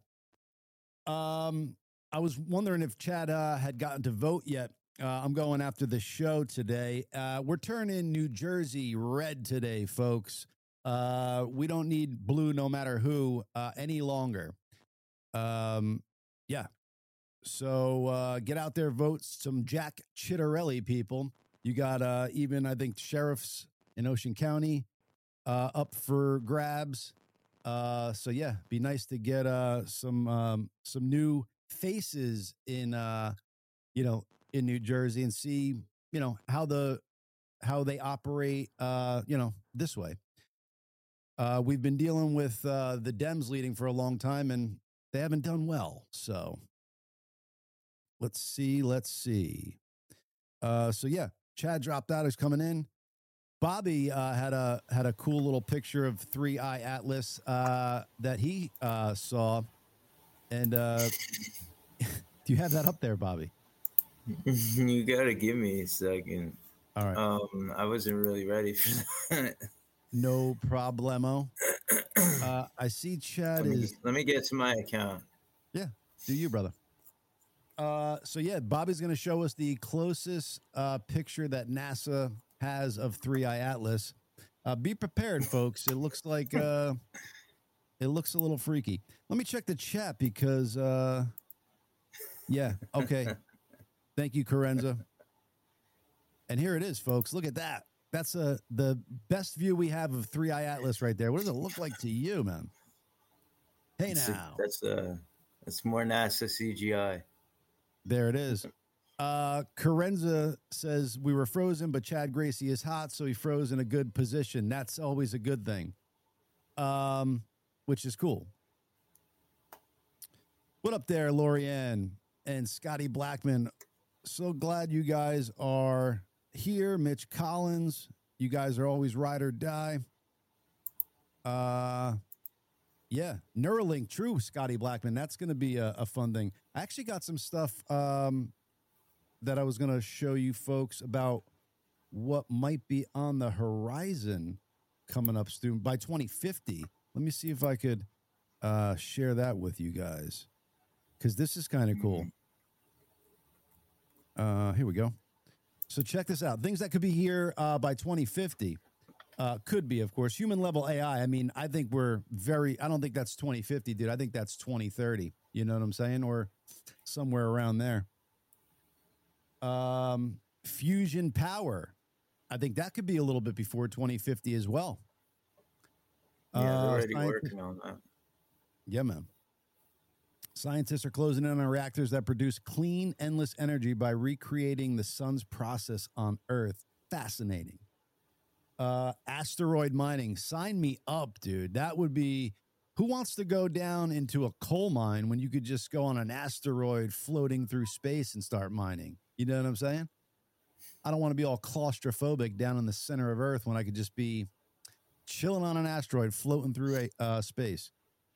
Speaker 3: Um, I was wondering if Chad uh, had gotten to vote yet. Uh, I'm going after the show today. Uh, we're turning New Jersey red today, folks. Uh, we don't need blue no matter who uh, any longer. Um, yeah. So uh, get out there, vote some Jack Chitterelli people. You got uh, even, I think, sheriffs in Ocean County uh, up for grabs. Uh, so yeah, be nice to get uh, some um, some new faces in uh, you know in New Jersey and see you know how the how they operate uh, you know this way. Uh, we've been dealing with uh, the Dems leading for a long time, and they haven't done well. So let's see, let's see. Uh, so yeah, Chad dropped out. He's coming in. Bobby uh, had a had a cool little picture of Three Eye Atlas uh, that he uh, saw, and uh, do you have that up there, Bobby?
Speaker 13: You gotta give me a second.
Speaker 3: All right.
Speaker 13: Um, I wasn't really ready for that.
Speaker 3: No problemo. Uh, I see Chad
Speaker 13: let me,
Speaker 3: is.
Speaker 13: Let me get to my account.
Speaker 3: Yeah, do you, brother? Uh, so yeah, Bobby's going to show us the closest uh, picture that NASA has of Three Eye Atlas. Uh, be prepared, folks. It looks like uh, it looks a little freaky. Let me check the chat because, uh, yeah, okay. Thank you, Carenza. And here it is, folks. Look at that. That's uh, the best view we have of Three Eye Atlas right there. What does it look like to you, man? Hey,
Speaker 13: That's
Speaker 3: now.
Speaker 13: A, that's uh, that's more NASA C G I.
Speaker 3: There it is. Uh, Carenza says we were frozen, but Chad Gracie is hot, so he froze in a good position. That's always a good thing, um, which is cool. What up there, Lorianne and Scotty Blackman? So glad you guys are here. Mitch Collins, you guys are always ride or die. Uh, yeah, Neuralink, true, Scotty Blackman. That's going to be a, a fun thing. I actually got some stuff um, that I was going to show you folks about what might be on the horizon coming up soon by twenty fifty. Let me see if I could uh, share that with you guys because this is kind of cool. Uh, here we go. So check this out. Things that could be here uh, by twenty fifty. Uh, could be, of course, human level A I. I mean, I think we're very, I don't think that's twenty fifty, dude. I think that's twenty thirty. You know what I'm saying? Or somewhere around there. Um, fusion power. I think that could be a little bit before twenty fifty as well.
Speaker 13: Yeah, they're
Speaker 3: Uh,
Speaker 13: already
Speaker 3: scientists-
Speaker 13: working on that.
Speaker 3: Yeah, man. Scientists are closing in on reactors that produce clean, endless energy by recreating the sun's process on Earth. Fascinating. Uh, asteroid mining. Sign me up, dude. That would be... Who wants to go down into a coal mine when you could just go on an asteroid floating through space and start mining? You know what I'm saying? I don't want to be all claustrophobic down in the center of Earth when I could just be chilling on an asteroid floating through a, uh, space.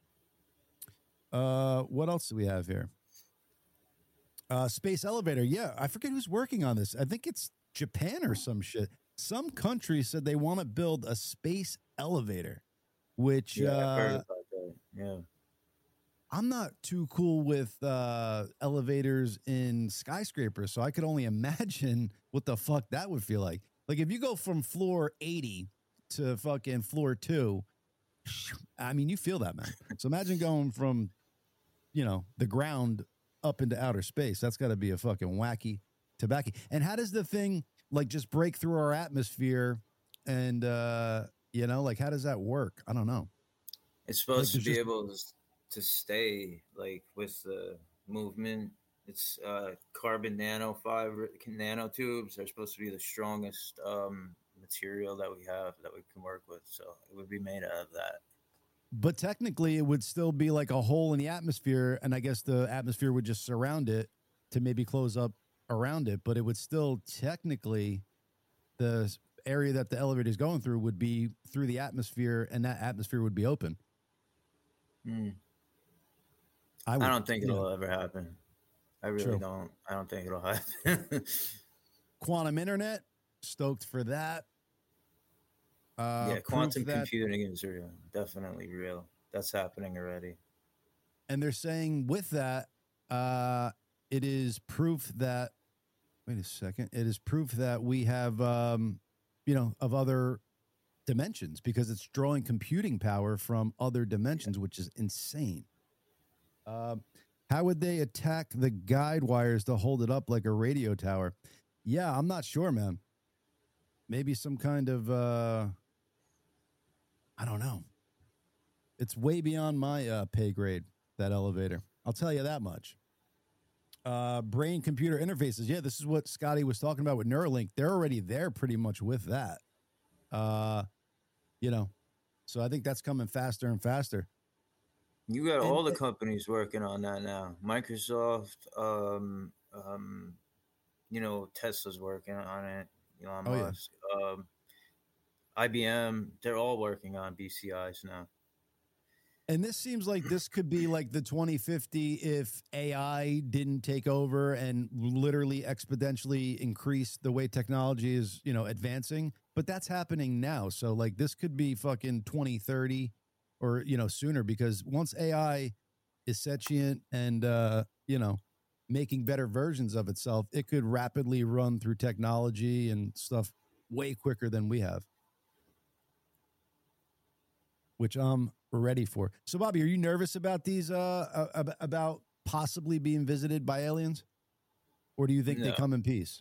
Speaker 3: Uh, what else do we have here? Uh, space elevator. Yeah, I forget who's working on this. I think it's Japan or some shit. Some country said they want to build a space elevator, which
Speaker 13: Yeah,
Speaker 3: uh,
Speaker 13: I've heard about that. Yeah.
Speaker 3: I'm not too cool with uh, elevators in skyscrapers, so I could only imagine what the fuck that would feel like. Like if you go from floor eighty to fucking floor two, I mean, you feel that, man. So imagine going from, you know, the ground up into outer space. That's got to be a fucking wacky tobacco. And how does the thing like just break through our atmosphere and uh, you know, like how does that work? I don't know.
Speaker 13: It's supposed
Speaker 3: Like,
Speaker 13: to be
Speaker 3: there's
Speaker 13: able to stay like with the movement. It's uh, carbon nanofiber nanotubes are supposed to be the strongest um, material that we have that we can work with. So it would be made out of that.
Speaker 3: But technically, it would still be like a hole in the atmosphere, and I guess the atmosphere would just surround it to maybe close up around it. But it would still technically, the area that the elevator is going through would be through the atmosphere, and that atmosphere would be open.
Speaker 13: Mm.
Speaker 3: I, would,
Speaker 13: I don't think
Speaker 3: you
Speaker 13: it'll
Speaker 3: know,
Speaker 13: ever happen. I really
Speaker 3: True.
Speaker 13: don't. I don't think it'll happen.
Speaker 3: Quantum internet, stoked for that. Uh,
Speaker 13: yeah, quantum
Speaker 3: proof that-
Speaker 13: computing is real. Definitely real. That's happening already.
Speaker 3: And they're saying with that, uh, it is proof that, wait a second, it is proof that we have, um, you know, of other dimensions, because it's drawing computing power from other dimensions, which is insane. Um, how would they attack the guide wires to hold it up like a radio tower? Yeah, I'm not sure, man. Maybe some kind of, uh, I don't know. It's way beyond my uh, pay grade, that elevator. I'll tell you that much. Uh, brain computer interfaces. Yeah, this is what Scotty was talking about with Neuralink. They're already there pretty much with that. Uh, you know, so I think that's coming faster and faster.
Speaker 13: You got
Speaker 3: And-
Speaker 13: all the companies working on that now. Microsoft, um, um, you know, Tesla's working on it. Elon
Speaker 3: Oh, yeah.
Speaker 13: Musk, um, I B M, they're all working on B C Is now.
Speaker 3: And this seems like this could be like the twenty fifty if A I didn't take over and literally exponentially increase the way technology is, you know, advancing. But that's happening now. So like this could be fucking twenty thirty or, you know, sooner, because once A I is sentient and, uh, you know, making better versions of itself, it could rapidly run through technology and stuff way quicker than we have, which I'm ready for. So, Bobby, are you nervous about these, uh, ab- about possibly being visited by aliens? Or do you think they
Speaker 13: No.
Speaker 3: come in peace?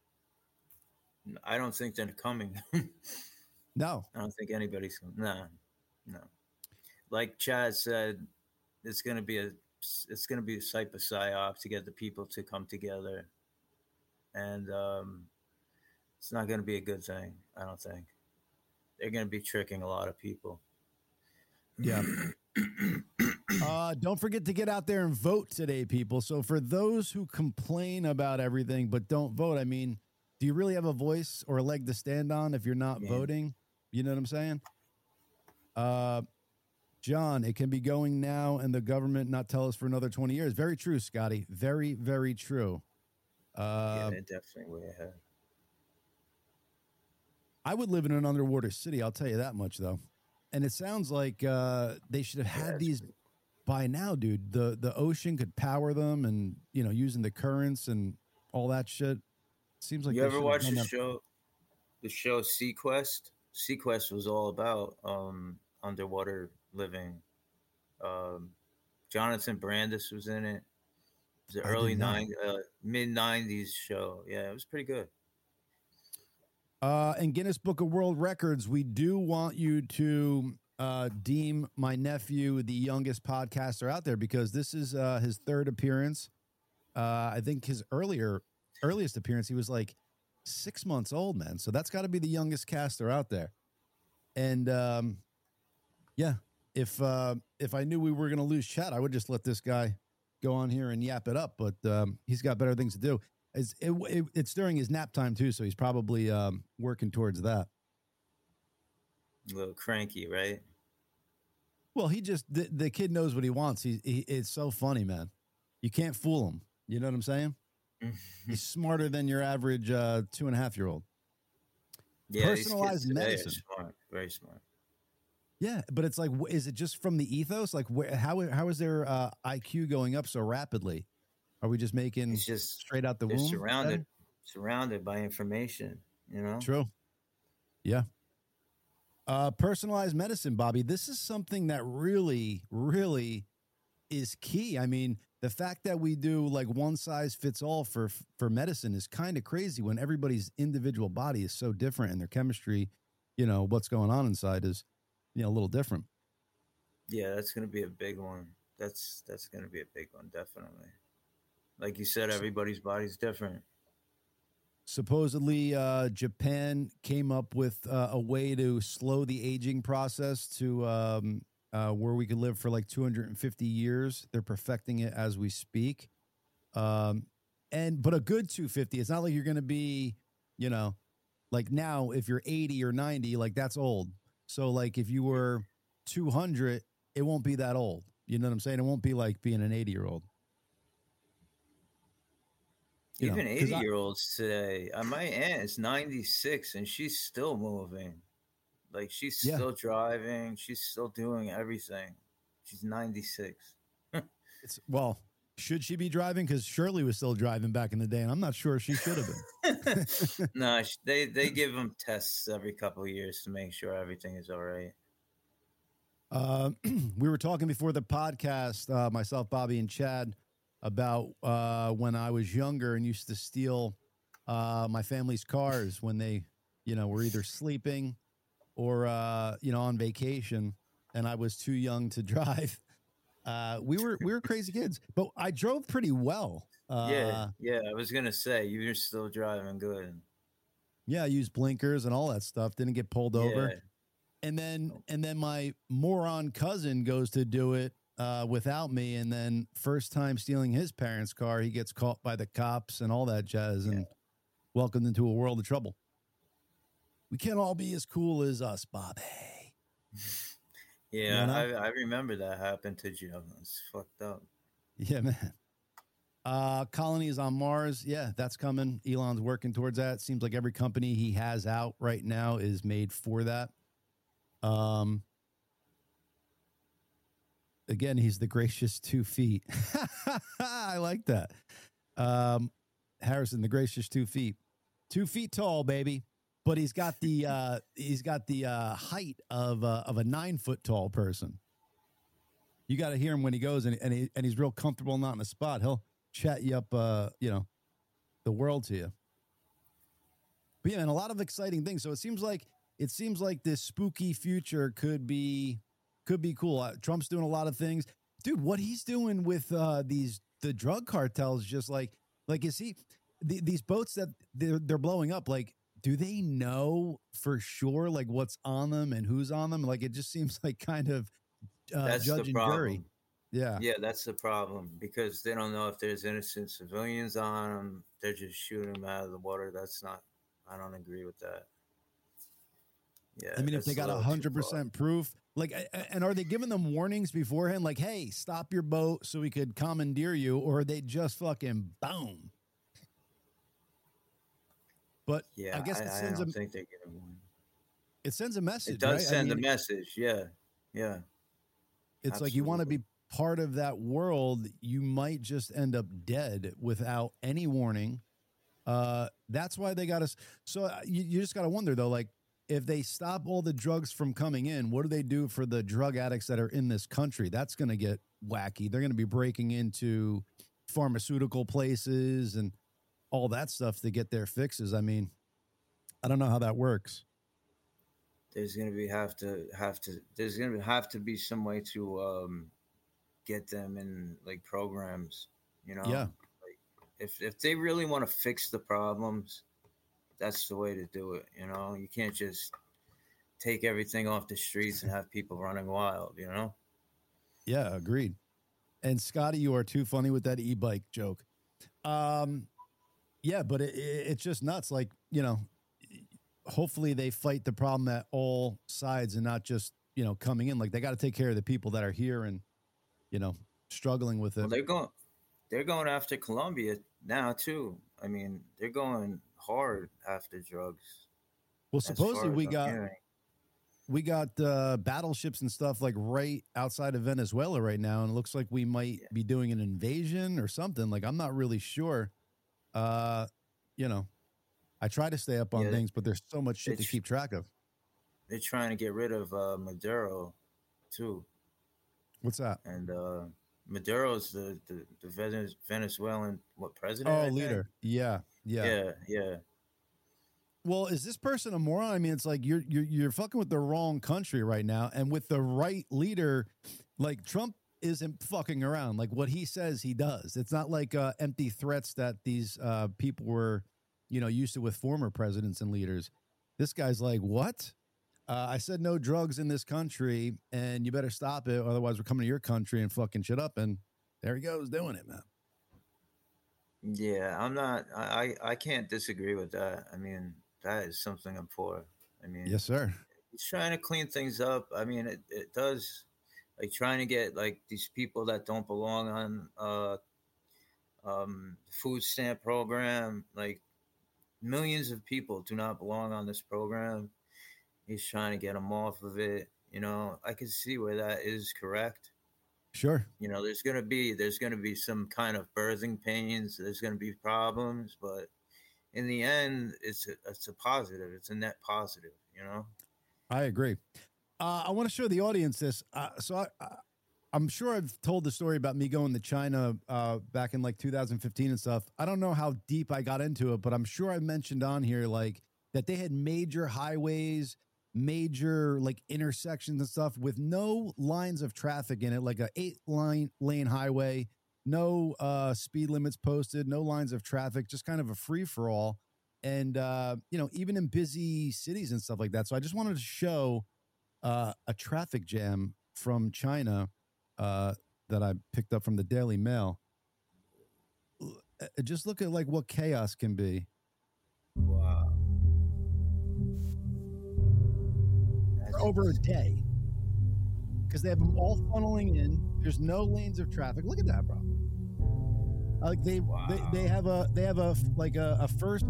Speaker 13: I don't think they're coming.
Speaker 3: No.
Speaker 13: I don't think anybody's coming. No, no. Like Chad said, it's going to be a it's going to be a type of psyop to get the people to come together, and um, it's not going to be a good thing. I don't think they're going to be tricking a lot of people.
Speaker 3: Yeah. uh, don't forget to get out there and vote today, people. So for those who complain about everything but don't vote, I mean, do you really have a voice or a leg to stand on if you're not
Speaker 13: Yeah.
Speaker 3: voting? You know what I'm saying? Uh, John, it can be going now and the government not tell us for another twenty years. Very true, Scotty. Very, very true.
Speaker 13: Yeah,
Speaker 3: Uh,
Speaker 13: they're definitely way ahead.
Speaker 3: I would live in an underwater city. I'll tell you that much, though. And it sounds like uh, they should have had these by now, dude. The the ocean could power them, and you know, using the currents and all that shit. Seems like
Speaker 13: You
Speaker 3: they
Speaker 13: ever
Speaker 3: should have
Speaker 13: watch
Speaker 3: done
Speaker 13: the
Speaker 3: that.
Speaker 13: show? The show Sequest. Sequest was all about um, underwater living. Um, Jonathan Brandis was in it. It was the
Speaker 3: I
Speaker 13: early
Speaker 3: did not.
Speaker 13: nine, uh, mid nineties show. Yeah, it was pretty good.
Speaker 3: Uh, in Guinness Book of World Records, we do want you to uh, deem my nephew the youngest podcaster out there, because this is uh, his third appearance. Uh, I think his earlier earliest appearance, he was like six months old, man. So that's got to be the youngest caster out there. And um, yeah, if uh, if I knew we were going to lose Chad, I would just let this guy go on here and yap it up. But um, he's got better things to do. It's, it, it, it's during his nap time, too, so he's probably um, working towards that.
Speaker 13: A little cranky, right?
Speaker 3: Well, he just, the, the kid knows what he wants. He, he It's so funny, man. You can't fool him. You know what I'm saying? He's smarter than your average uh, two and a half year old.
Speaker 13: Yeah, these kids
Speaker 3: Personalized
Speaker 13: today are
Speaker 3: medicine.
Speaker 13: smart, very smart.
Speaker 3: Yeah, but it's like, wh- is it just from the ethos? Like, where, how how is their uh, I Q going up so rapidly? Are we just making
Speaker 13: It's just
Speaker 3: straight out the
Speaker 13: they're
Speaker 3: womb?
Speaker 13: surrounded,
Speaker 3: better?
Speaker 13: surrounded by information. You know,
Speaker 3: True. Yeah. Uh, personalized medicine, Bobby. This is something that really, really is key. I mean, the fact that we do like one size fits all for for medicine is kind of crazy when everybody's individual body is so different and their chemistry you know, what's going on inside is, you know, a little different.
Speaker 13: Yeah, that's going to be a big one. That's that's going to be a big one, definitely. Like you said, everybody's body's different.
Speaker 3: Supposedly, uh, Japan came up with uh, a way to slow the aging process to um, uh, where we could live for like two hundred fifty years. They're perfecting it as we speak. Um, and but a good two hundred fifty. It's not like you're going to be, you know, like now if you're eighty or ninety, like that's old. So like if you were two hundred, it won't be that old. You know what I'm saying? It won't be like being an eighty year old. You
Speaker 13: Even
Speaker 3: know, 'cause I-
Speaker 13: eighty-year-olds today. Uh, my aunt is ninety-six, and she's still moving. Like, she's
Speaker 3: Yeah.
Speaker 13: still driving. She's still doing everything. She's ninety-six.
Speaker 3: It's, well, should she be driving? Because Shirley was still driving back in the day, and I'm not sure she should have been.
Speaker 13: No, sh- they, they give them tests every couple of years to make sure everything is all right.
Speaker 3: Uh, we were talking before the podcast, uh, myself, Bobby, and Chad, about uh, when I was younger and used to steal uh, my family's cars when they, you know, were either sleeping or, uh, you know, on vacation, and I was too young to drive. Uh, we were we were crazy kids, but I drove pretty well. Uh,
Speaker 13: yeah, yeah. I was gonna say you're still driving good.
Speaker 3: Yeah, I used blinkers and all that stuff. Didn't get pulled over.
Speaker 13: Yeah.
Speaker 3: And then and then my moron cousin goes to do it uh, without me. And then first time stealing his parents' car, he gets caught by the cops and all that jazz and welcomed into a world of trouble. We can't all be as cool as us, Bobby.
Speaker 13: Yeah,
Speaker 3: You know?
Speaker 13: I, I remember that happened to Joe. It's fucked up.
Speaker 3: Yeah, man. Uh, colonies on Mars. Yeah, that's coming. Elon's working towards that. Seems like every company he has out right now is made for that. Um, again, he's the gracious two feet. I like that. Um, Harrison, the gracious two feet, two feet tall, baby. But he's got the uh, he's got the uh, height of uh, of a nine foot tall person. You got to hear him when he goes, and and, he, and he's real comfortable, not in a spot. He'll chat you up, uh, you know, the world to you. But yeah, and a lot of exciting things. So it seems like. It seems like this spooky future could be could be cool. Uh, Trump's doing a lot of things, dude. What he's doing with uh, these the drug cartels, just like like is he the, these boats that they're they're blowing up? Like, do they know for sure like what's on them and who's on them? Like, it just seems like kind of uh,
Speaker 13: That's
Speaker 3: judge
Speaker 13: the
Speaker 3: and
Speaker 13: problem.
Speaker 3: jury. Yeah,
Speaker 13: Yeah, that's the problem because they don't know if there's innocent civilians on them. They're just shooting them out of the water. That's not. I don't agree with that. Yeah,
Speaker 3: I mean, if
Speaker 13: that's
Speaker 3: they
Speaker 13: a
Speaker 3: got a
Speaker 13: little
Speaker 3: hundred
Speaker 13: too far.
Speaker 3: percent proof, like, a- a- and are they giving them warnings beforehand? Like, hey, stop your boat so we could commandeer you, or are they just fucking boom? But
Speaker 13: Yeah,
Speaker 3: I guess
Speaker 13: I,
Speaker 3: it
Speaker 13: I
Speaker 3: sends
Speaker 13: don't
Speaker 3: a
Speaker 13: think they get one.
Speaker 3: it sends a message.
Speaker 13: It does
Speaker 3: right? I
Speaker 13: send a
Speaker 3: mean,
Speaker 13: message. Yeah, yeah.
Speaker 3: It's like you want to be part of that world. You might just end up dead without any warning. Uh, that's why they got us. So uh, you, you just got to wonder though, like if they stop all the drugs from coming in, what do they do for the drug addicts that are in this country? That's going to get wacky. They're going to be breaking into pharmaceutical places and all that stuff to get their fixes. I mean, I don't know how that works.
Speaker 13: There's gonna be have to have to. There's gonna have to be some way to um, get them in like programs. You know,
Speaker 3: Yeah.
Speaker 13: Like, if if they really want to fix the problems, that's the way to do it. You know, you can't just take everything off the streets and have people running wild. You know.
Speaker 3: Yeah, agreed. And Scotty, you are too funny with that e-bike joke. Um, yeah, but it, it, it's just nuts. Like, you know, hopefully they fight the problem at all sides and not just, you know, coming in. Like they got to take care of the people that are here and, you know, struggling with it.
Speaker 13: Well, they're going. They're going after Colombia now too. I mean, they're going hard after drugs.
Speaker 3: Well,
Speaker 13: as far
Speaker 3: supposedly
Speaker 13: as
Speaker 3: we
Speaker 13: I'm
Speaker 3: got
Speaker 13: hearing.
Speaker 3: we got uh, battleships and stuff like right outside of Venezuela right now, and it looks like we might be doing an invasion or something. Like I'm not really sure. Uh, you know, I try to stay up on
Speaker 13: Yeah,
Speaker 3: things, but there's so much shit to
Speaker 13: it's-
Speaker 3: keep track of.
Speaker 13: They're trying to get rid of uh, Maduro too.
Speaker 3: What's that?
Speaker 13: And uh, Maduro's the, the, the Venez- Venezuelan what president?
Speaker 3: Oh,
Speaker 13: I think?
Speaker 3: leader. Yeah, yeah.
Speaker 13: yeah, yeah.
Speaker 3: Well, is this person a moron? I mean, it's like you're you're you're fucking with the wrong country right now, and with the right leader, like Trump isn't fucking around. Like what he says, he does. It's not like uh, empty threats that these uh, people were, you know, used to with former presidents and leaders. This guy's like, what? Uh, I said no drugs in this country, and you better stop it, otherwise we're coming to your country and fucking shit up. And there he goes doing it, man.
Speaker 13: Yeah, I'm not. I I can't disagree with that. I mean, that is something I'm for. I mean,
Speaker 3: yes, sir.
Speaker 13: He's trying to clean things up. I mean, it, it does, like trying to get like these people that don't belong on uh, um, the food stamp program. Like millions of people do not belong on this program. He's trying to get them off of it. You know, I can see where that is correct.
Speaker 3: Sure.
Speaker 13: You know, there's gonna be there's gonna be some kind of birthing pains. There's gonna be problems, but in the end, it's a, it's a positive. It's a net positive. You know.
Speaker 3: I agree. Uh, I want to show the audience this. Uh, so I, I, I'm sure I've told the story about me going to China uh, back in like two thousand fifteen and stuff. I don't know how deep I got into it, but I'm sure I mentioned on here like that they had major highways, major like intersections and stuff with no lines of traffic in it, like a eight line lane highway, no uh, speed limits posted, no lines of traffic, just kind of a free for all. And, uh, you know, even in busy cities and stuff like that. So I just wanted to show uh, a traffic jam from China uh, that I picked up from the Daily Mail. Just look at like what chaos can be.
Speaker 13: Wow.
Speaker 3: For over a day. Because they have them all funneling in. There's no lanes of traffic. Look at that, bro. Like they, wow. they, they have a, they have a, like a, a first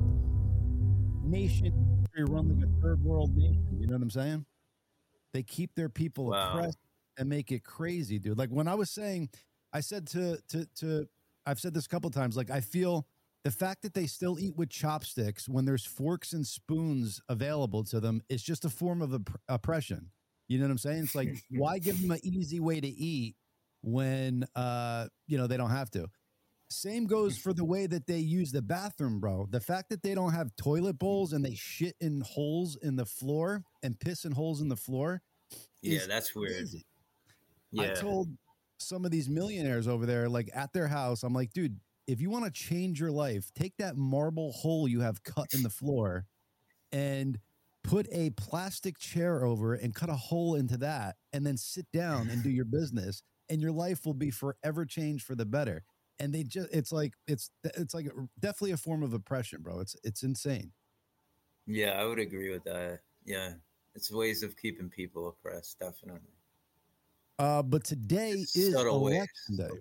Speaker 3: nation run like a third world nation. You know what I'm saying? They keep their people wow. oppressed and make it crazy, dude. Like when I was saying, I said to to to I've said this a couple of times, like I feel the fact that they still eat with chopsticks when there's forks and spoons available to them is just a form of opp- oppression. You know what I'm saying? It's like, why give them an easy way to eat when uh you know they don't have to? Same goes for the way that they use the bathroom, bro. The fact that they don't have toilet bowls and they shit in holes in the floor and piss in holes in the floor.
Speaker 13: Yeah, that's weird.
Speaker 3: Crazy.
Speaker 13: Yeah.
Speaker 3: I told some of these millionaires over there, like at their house, I'm like, dude, if you want to change your life, take that marble hole you have cut in the floor and put a plastic chair over it and cut a hole into that and then sit down and do your business and your life will be forever changed for the better. And they just, it's like, it's, it's like definitely a form of oppression, bro. It's, it's insane.
Speaker 13: Yeah, I would agree with that. Yeah. It's ways of keeping people oppressed. Definitely.
Speaker 3: Uh, but today it's is election day.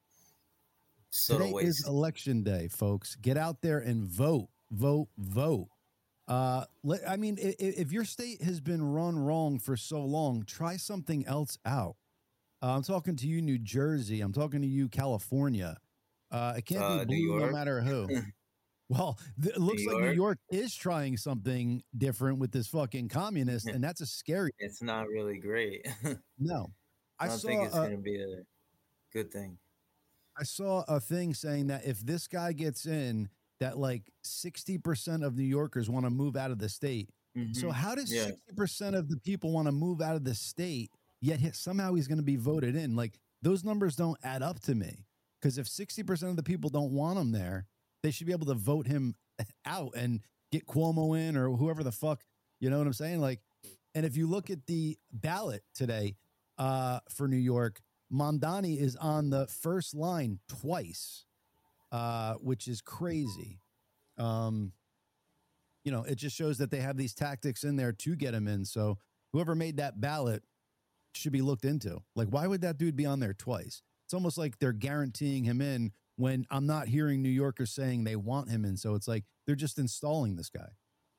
Speaker 13: Subtle
Speaker 3: today
Speaker 13: ways.
Speaker 3: is election day, folks. Get out there and vote, vote, vote. Uh, let, I mean, if, if your state has been run wrong for so long, try something else out. Uh, I'm talking to you, New Jersey. I'm talking to you, California. Uh, it can't
Speaker 13: Uh,
Speaker 3: be
Speaker 13: New
Speaker 3: blue no
Speaker 13: York.
Speaker 3: matter who. Well, th- it looks
Speaker 13: New
Speaker 3: like New
Speaker 13: York.
Speaker 3: York is trying something different with this fucking communist, and that's a scary.
Speaker 13: It's not really great.
Speaker 3: No,
Speaker 13: I
Speaker 3: I
Speaker 13: don't
Speaker 3: saw.
Speaker 13: think it's
Speaker 3: uh,
Speaker 13: going to be a good thing.
Speaker 3: I saw a thing saying that if this guy gets in, that like sixty percent of New Yorkers want to move out of the state.
Speaker 13: Mhm.
Speaker 3: So how does
Speaker 13: Yeah.
Speaker 3: sixty percent of the people want to move out of the state, yet he- somehow he's going to be voted in? Like those numbers don't add up to me. Because if sixty percent of the people don't want him there, they should be able to vote him out and get Cuomo in or whoever the fuck, you know what I'm saying? Like, and if you look at the ballot today uh, for New York, Mondani is on the first line twice, uh, which is crazy. Um, you know, it just shows that they have these tactics in there to get him in. So whoever made that ballot should be looked into. Like, why would that dude be on there twice? It's almost like they're guaranteeing him in when I'm not hearing New Yorkers saying they want him in. So it's like they're just installing this guy.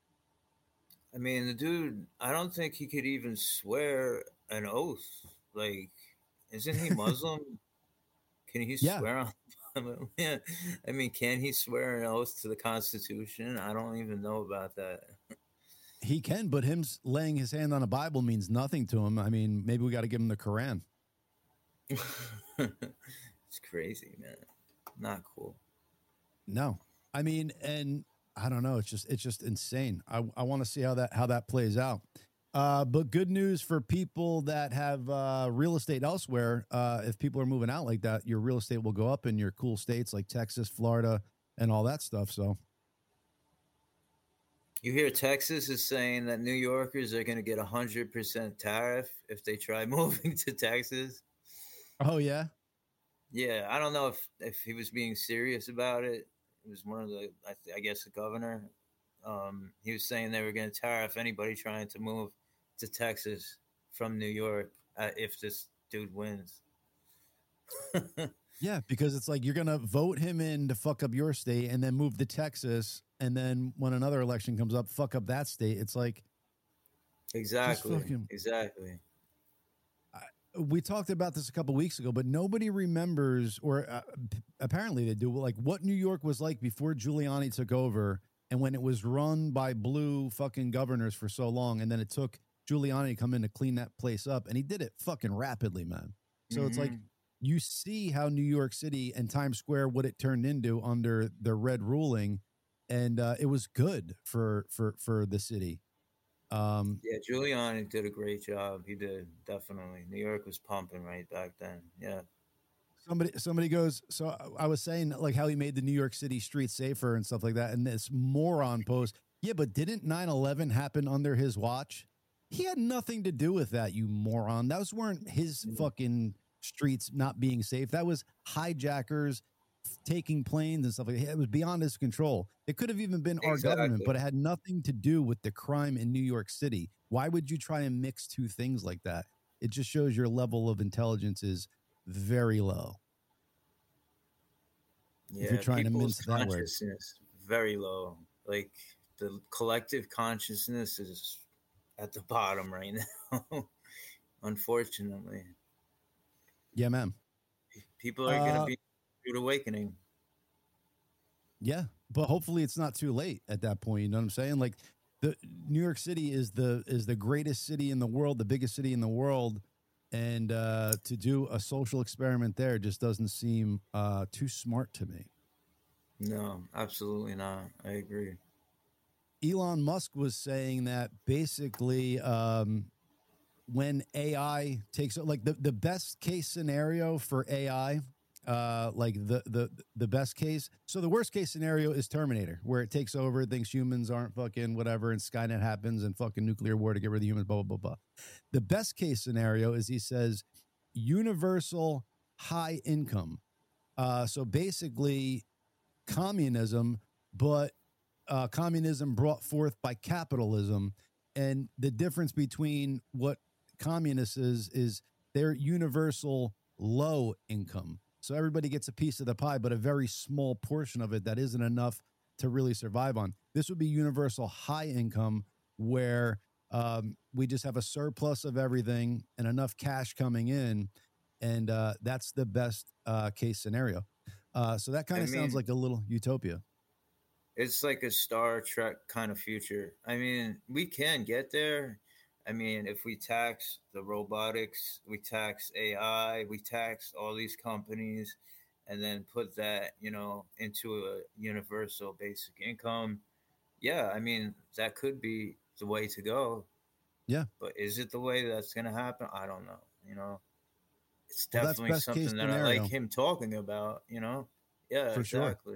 Speaker 13: I mean, the dude, I don't think he could even swear an oath. Like, isn't he Muslim? Can he
Speaker 3: Yeah.
Speaker 13: swear on? Yeah. I mean, can he swear an oath to the Constitution? I don't even know about that.
Speaker 3: He can, but him laying his hand on a Bible means nothing to him. I mean, maybe we got to give him the Quran.
Speaker 13: It's crazy, man. Not cool.
Speaker 3: No, I mean, and I don't know. It's just it's just insane. I I want to see how that how that plays out. Uh, but good news for people that have uh, real estate elsewhere. Uh, if people are moving out like that, your real estate will go up in your cool states like Texas, Florida, and all that stuff. So
Speaker 13: you hear Texas is saying that New Yorkers are going to get a hundred percent tariff if they try moving to Texas.
Speaker 3: Oh yeah,
Speaker 13: yeah. I don't know if if he was being serious about it. It was one of the, I, th- I guess, the governor. Um, he was saying they were going to tariff anybody trying to move to Texas from New York uh, if this dude wins.
Speaker 3: Yeah, because it's like you're going to vote him in to fuck up your state and then move to Texas. And then when another election comes up, fuck up that state. It's like.
Speaker 13: Exactly.
Speaker 3: Fucking,
Speaker 13: exactly.
Speaker 3: I, we talked about this a couple weeks ago, but nobody remembers, or uh, apparently they do, like what New York was like before Giuliani took over. And when it was run by blue fucking governors for so long, and then it took Giuliani to come in to clean that place up, and he did it fucking rapidly, man. So mm-hmm. It's like you see how New York City and Times Square, what it turned into under the red ruling, and uh, it was good for for for the city. Um,
Speaker 13: yeah, Giuliani did a great job. He did, definitely. New York was pumping right back then. Yeah.
Speaker 3: Somebody, somebody goes, so I was saying like how he made the New York City streets safer and stuff like that. And this moron post, yeah, but didn't nine eleven happen under his watch? He had nothing to do with that, you moron. Those weren't his fucking streets not being safe. That was hijackers taking planes and stuff like that. It was beyond his control. It could have even been our
Speaker 13: exactly.
Speaker 3: government, but it had nothing to do with the crime in New York City. Why would you try and mix two things like that? It just shows your level of intelligence is very low.
Speaker 13: Yeah,
Speaker 3: if you're trying to mince that word.
Speaker 13: Consciousness very low. Like the collective consciousness is at the bottom right now. Unfortunately.
Speaker 3: Yeah, man.
Speaker 13: People are uh, going to be rude awakening.
Speaker 3: Yeah, but hopefully it's not too late at that point. You know what I'm saying? Like the New York City is the is the greatest city in the world, the biggest city in the world. And uh, to do a social experiment there just doesn't seem uh, too smart to me.
Speaker 13: No, absolutely not. I agree.
Speaker 3: Elon Musk was saying that basically um, when A I takes like the, the best case scenario for A I, uh, like the, the, the best case. So the worst case scenario is Terminator, where it takes over, thinks humans aren't fucking whatever, and Skynet happens and fucking nuclear war to get rid of the humans, blah, blah, blah, blah. The best case scenario is, he says, universal high income. Uh, so basically communism, but uh, communism brought forth by capitalism. And the difference between what communists is, is they're universal low income. So everybody gets a piece of the pie, but a very small portion of it that isn't enough to really survive on. This would be universal high income, where um, we just have a surplus of everything and enough cash coming in. And uh, that's the best uh, case scenario. Uh, so that kind of sounds like a little utopia.
Speaker 13: It's like a Star Trek kind of future. I mean, we can get there. I mean, if we tax the robotics, we tax A I, we tax all these companies, and then put that, you know, into a universal basic income. Yeah, I mean, that could be the way to go.
Speaker 3: Yeah.
Speaker 13: But is it the way that's going to happen? I don't know. You know, it's
Speaker 3: Well,
Speaker 13: definitely
Speaker 3: that's best case
Speaker 13: something that I
Speaker 3: scenario.
Speaker 13: like him talking about, you know? Yeah,
Speaker 3: For sure.
Speaker 13: exactly.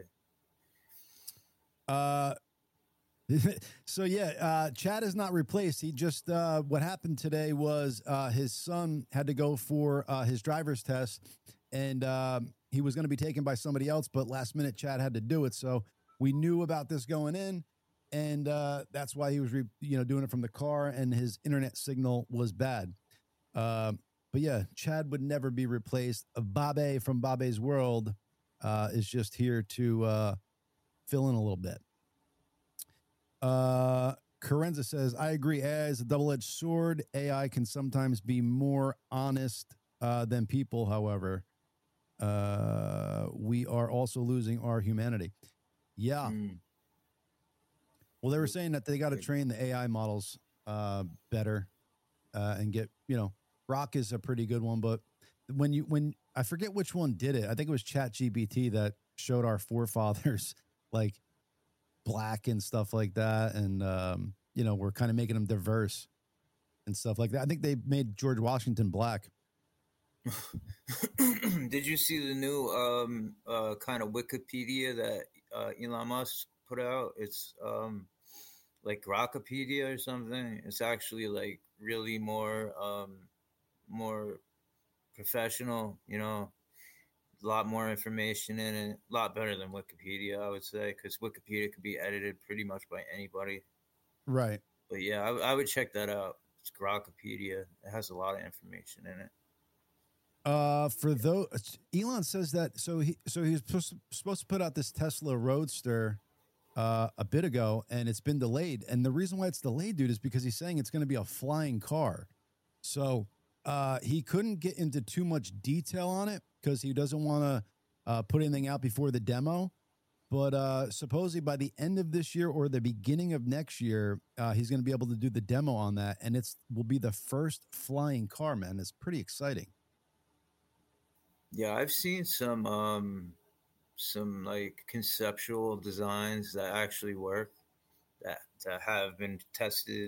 Speaker 3: Uh, so yeah, uh, Chad is not replaced. He just, uh, what happened today was, uh, his son had to go for, uh, his driver's test, and, um, he was going to be taken by somebody else, but last minute Chad had to do it. So we knew about this going in, and, uh, that's why he was, re- you know, doing it from the car, and his internet signal was bad. Um, but yeah, Chad would never be replaced. Babe from Babe's World, uh, is just here to, uh, fill in a little bit. Uh, Carenza says, I agree. A I is a double-edged sword. A I can sometimes be more honest uh, than people. However, uh, we are also losing our humanity. Yeah.
Speaker 13: Mm.
Speaker 3: Well, they were saying that they got to train the A I models uh, better uh, and get, you know, Grok is a pretty good one, but when you, when I forget which one did it, I think it was ChatGPT that showed our forefathers like black and stuff like that. And, um, you know, we're kind of making them diverse and stuff like that. I think they made George Washington black.
Speaker 13: Did you see the new um, uh, kind of Wikipedia that uh, Elon Musk put out? It's um, like Grokpedia or something. It's actually like really more um, more professional, you know, a lot more information in it, a lot better than Wikipedia, I would say, because Wikipedia could be edited pretty much by anybody.
Speaker 3: Right.
Speaker 13: But yeah, I, I would check that out. It's Grokpedia. It has a lot of information in it.
Speaker 3: Uh, for those, Elon says that, so he, so he was supposed, supposed to put out this Tesla Roadster, uh, a bit ago, and it's been delayed. And the reason why it's delayed, dude, is because he's saying it's going to be a flying car. So, uh, he couldn't get into too much detail on it because he doesn't want to, uh, put anything out before the demo. But, uh, supposedly by the end of this year or the beginning of next year, uh, he's going to be able to do the demo on that. And it's, will be the first flying car, man. It's pretty exciting.
Speaker 13: Yeah, I've seen some um some like conceptual designs that actually work that, that have been tested.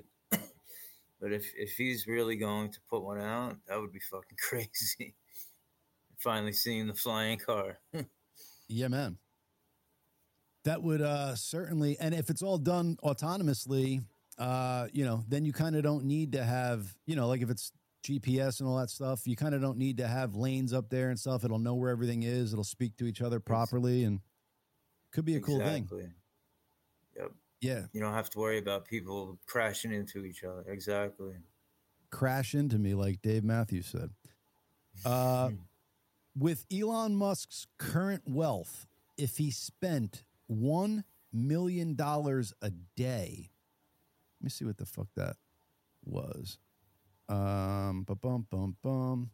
Speaker 13: But if if he's really going to put one out, that would be fucking crazy. Finally seeing the flying car.
Speaker 3: Yeah, man. That would uh certainly, and if it's all done autonomously, uh, you know, then you kind of don't need to have, you know, like if it's G P S and all that stuff, you kind of don't need to have lanes up there and stuff. It'll know where everything is. It'll speak to each other properly, and could be a cool
Speaker 13: Exactly.
Speaker 3: thing.
Speaker 13: Yep.
Speaker 3: Yeah.
Speaker 13: You don't have to worry about people crashing into each other. Exactly.
Speaker 3: Crash into me, like Dave Matthews said. Uh, with Elon Musk's current wealth, if he spent one million dollars a day, let me see what the fuck that was. Um, bum, bum, bum, bum.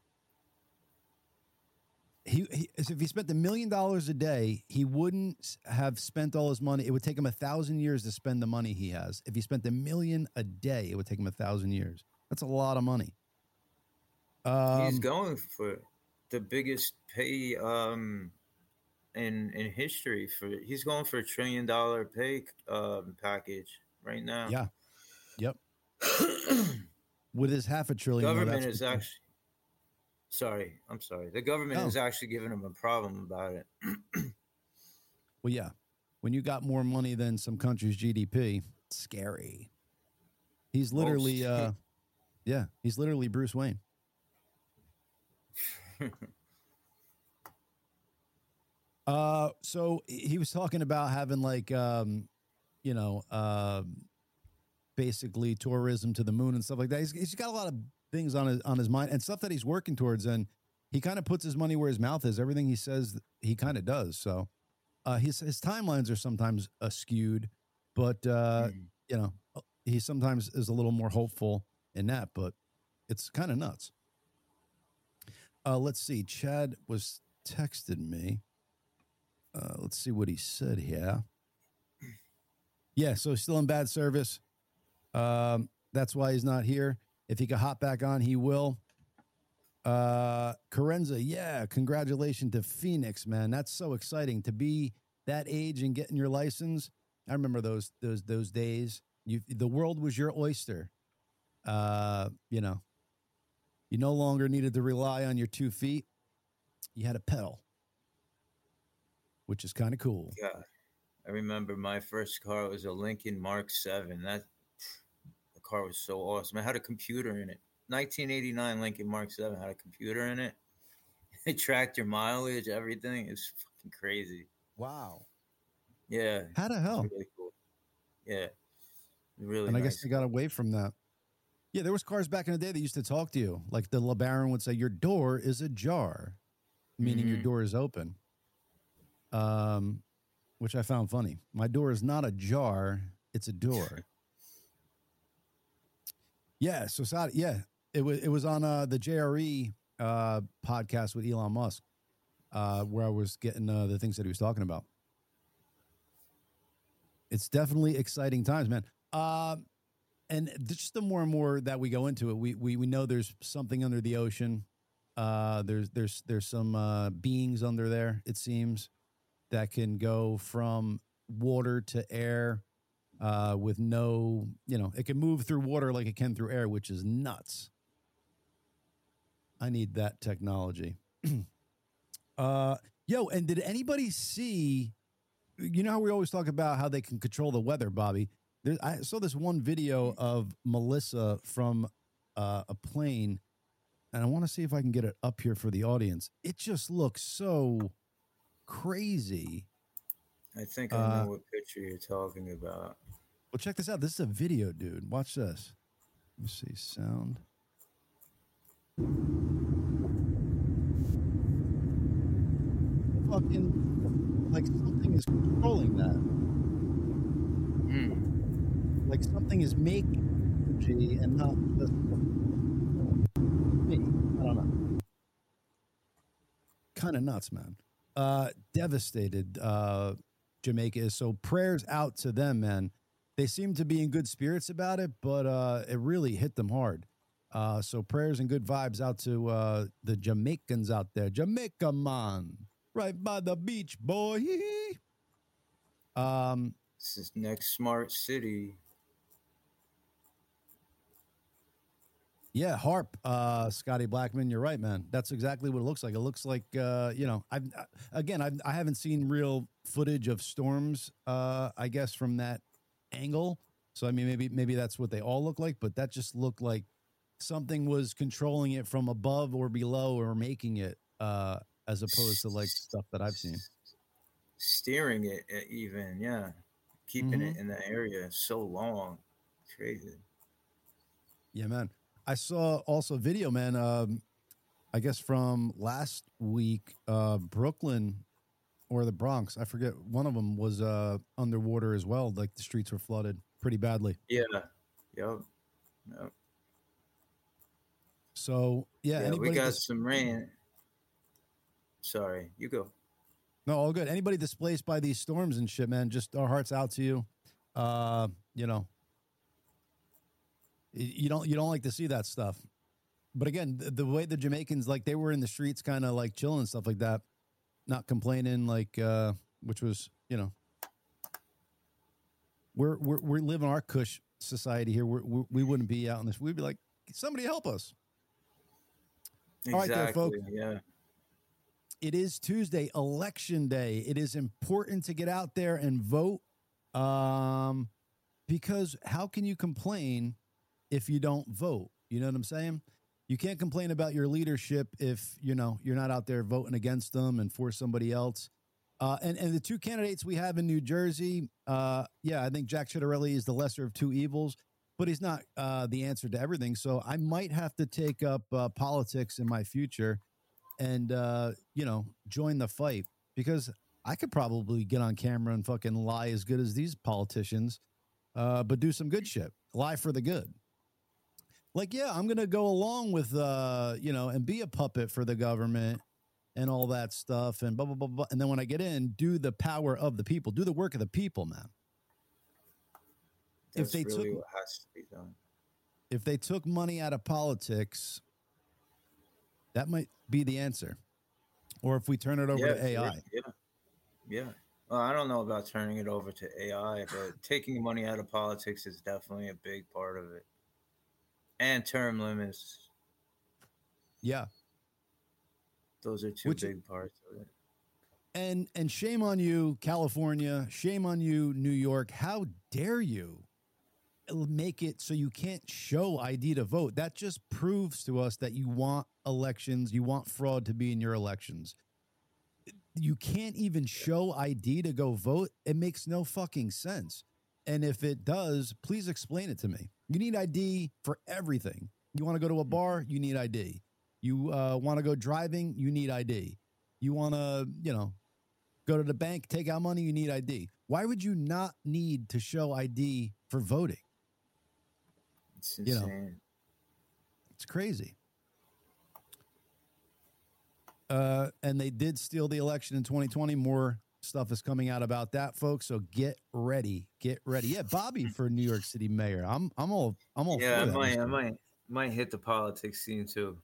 Speaker 3: He, he, if he spent a million dollars a day, he wouldn't have spent all his money. It would take him a thousand years to spend the money he has. If he spent a million a day, it would take him a thousand years. That's a lot of money. Um,
Speaker 13: He's going for the biggest pay um in in history. For he's going for a trillion dollar pay um, package right now.
Speaker 3: Yeah. Yep. With his half a trillion, though,
Speaker 13: Government
Speaker 3: that's
Speaker 13: is
Speaker 3: because-
Speaker 13: actually sorry. I'm sorry. The government
Speaker 3: Oh.
Speaker 13: is actually giving him a problem about it.
Speaker 3: Well, yeah. When you got more money than some country's G D P, it's scary. He's literally,
Speaker 13: Most.
Speaker 3: uh, yeah, he's literally Bruce Wayne. uh, so he was talking about having like, um, you know, uh, basically tourism to the moon and stuff like that. He's, he's got a lot of things on his on his mind and stuff that he's working towards, and he kind of puts his money where his mouth is. Everything he says, he kind of does. So uh, his his timelines are sometimes skewed, but uh,
Speaker 13: Mm.
Speaker 3: you know, he sometimes is a little more hopeful in that. But it's kind of nuts. Uh, let's see. Chad was texted me. Uh, let's see what he said here. Yeah, so still in bad service. Um, that's why he's not here. If he could hop back on, he will. Uh, Carenza, yeah, congratulations to Phoenix, man. That's so exciting to be that age and getting your license. I remember those those those days. You, the world was your oyster. Uh, you know, you no longer needed to rely on your two feet. You had a pedal, which is kind of cool.
Speaker 13: Yeah. I remember my first car was a Lincoln Mark seven. That the car was so awesome. It had a computer in it. nineteen eighty-nine Lincoln Mark seven had a computer in it. It tracked your mileage, everything. It's fucking crazy.
Speaker 3: Wow.
Speaker 13: Yeah.
Speaker 3: How the
Speaker 13: it's
Speaker 3: hell?
Speaker 13: Really cool. Yeah. Really
Speaker 3: and I
Speaker 13: nice.
Speaker 3: guess they got away from that. Yeah, there was cars back in the day that used to talk to you. Like the LeBaron would say, your door is ajar, meaning your
Speaker 13: Mhm.
Speaker 3: door is open. Um, which I found funny. My door is not ajar, it's a door. Yeah, so Saudi, yeah, it was it was on uh, the J R E uh, podcast with Elon Musk, uh, where I was getting uh, the things that he was talking about. It's definitely exciting times, man. Um, and just the more and more that we go into it, we we we know there's something under the ocean. Uh, there's there's there's some uh, beings under there. It seems that can go from water to air uh, with no, you know, it can move through water like it can through air, which is nuts. I need that technology. uh, yo, and did anybody see, you know how we always talk about how they can control the weather, Bobby? There, I saw this one video of Melissa from uh, a plane, and I want to see if I can get it up here for the audience. It just looks so crazy.
Speaker 13: I think I
Speaker 3: Uh,
Speaker 13: know what picture you're talking about.
Speaker 3: Well, check this out. This is a video, dude. Watch this. Let me see. Sound. Fucking, like something is controlling that.
Speaker 13: Mm.
Speaker 3: Like something is making energy and not just me. I don't know. Kind of nuts, man. Uh, devastated. Uh, Jamaica is. So prayers out to them, man. They seem to be in good spirits about it, but uh, it really hit them hard. Uh, so prayers and good vibes out to uh, the Jamaicans out there. Jamaica, man. Right by the beach, boy. Um,
Speaker 13: This is next smart city.
Speaker 3: Yeah, HARP, uh, Scotty Blackman, you're right, man. That's exactly what it looks like. It looks like, uh, you know, I've, uh, again, I've, I haven't seen real footage of storms, uh, I guess, from that angle. So, I mean, maybe maybe that's what they all look like, but that just looked like something was controlling it from above or below or making it, uh, as opposed to, like, stuff that I've seen.
Speaker 13: Steering it uh, even, yeah. Keeping
Speaker 3: Mhm.
Speaker 13: it in the area so long. Crazy.
Speaker 3: Yeah, man. I saw also video, man, um, I guess from last week, uh, Brooklyn or the Bronx, I forget, one of them was uh, underwater as well. Like the streets were flooded pretty badly.
Speaker 13: Yeah. Yep. Yep.
Speaker 3: So, yeah.
Speaker 13: Yeah, we
Speaker 3: anybody
Speaker 13: got
Speaker 3: dis-
Speaker 13: some rain. Sorry, you go.
Speaker 3: No, all good. Anybody displaced by these storms and shit, man, just our hearts out to you. Uh, you know, y- you don't you don't like to see that stuff. But again, the, the way the Jamaicans, like, they were in the streets kind of like chilling and stuff like that, not complaining, like, uh, which was, you know, we're we're we're living our cush society here. We're, we we wouldn't be out in this. We'd be like, somebody help us. All right, there,
Speaker 13: Exactly.
Speaker 3: folks.
Speaker 13: Yeah.
Speaker 3: It is Tuesday, election day. It is important to get out there and vote, um, because how can you complain if you don't vote? You know what I'm saying? You can't complain about your leadership if, you know, you're not out there voting against them and for somebody else. Uh, and, and the two candidates we have in New Jersey, uh, yeah, I think Jack Ciattarelli is the lesser of two evils, but he's not uh, the answer to everything. So I might have to take up uh, politics in my future and, uh, you know, join the fight, because I could probably get on camera and fucking lie as good as these politicians, uh, but do some good shit, lie for the good. Like, yeah, I'm going to go along with, uh, you know, and be a puppet for the government and all that stuff and blah, blah, blah, blah. And then when I get in, do the power of the people, do the work of the people, man.
Speaker 13: That's
Speaker 3: if they
Speaker 13: really
Speaker 3: took,
Speaker 13: what has to be done.
Speaker 3: if they took money out of politics, that might be the answer. Or if we turn it over
Speaker 13: Yeah,
Speaker 3: to A I.
Speaker 13: sure. Yeah. Yeah. Well, I don't know about turning it over to A I, but taking money out of politics is definitely a big part of it. And term limits.
Speaker 3: Yeah.
Speaker 13: Those are two
Speaker 3: Which-
Speaker 13: big parts of it.
Speaker 3: And and shame on you, California. Shame on you, New York. How dare you make it so you can't show I D to vote? That just proves to us that you want elections, you want fraud to be in your elections. You can't even show I D to go vote. It makes no fucking sense. And if it does, please explain it to me. You need I D for everything. You want to go to a bar, you need I D. You uh, want to go driving, you need I D. You want to, you know, go to the bank, take out money, you need I D. Why would you not need to show I D for voting?
Speaker 13: It's
Speaker 3: You know.
Speaker 13: insane.
Speaker 3: It's crazy. Uh, and they did steal the election in twenty twenty. More stuff is coming out about that, folks. So get ready, get ready. Yeah, Bobby for New York City mayor. I'm, I'm all, I'm all.
Speaker 13: Yeah,
Speaker 3: for
Speaker 13: I
Speaker 3: that.
Speaker 13: might, I might, might hit the politics scene too.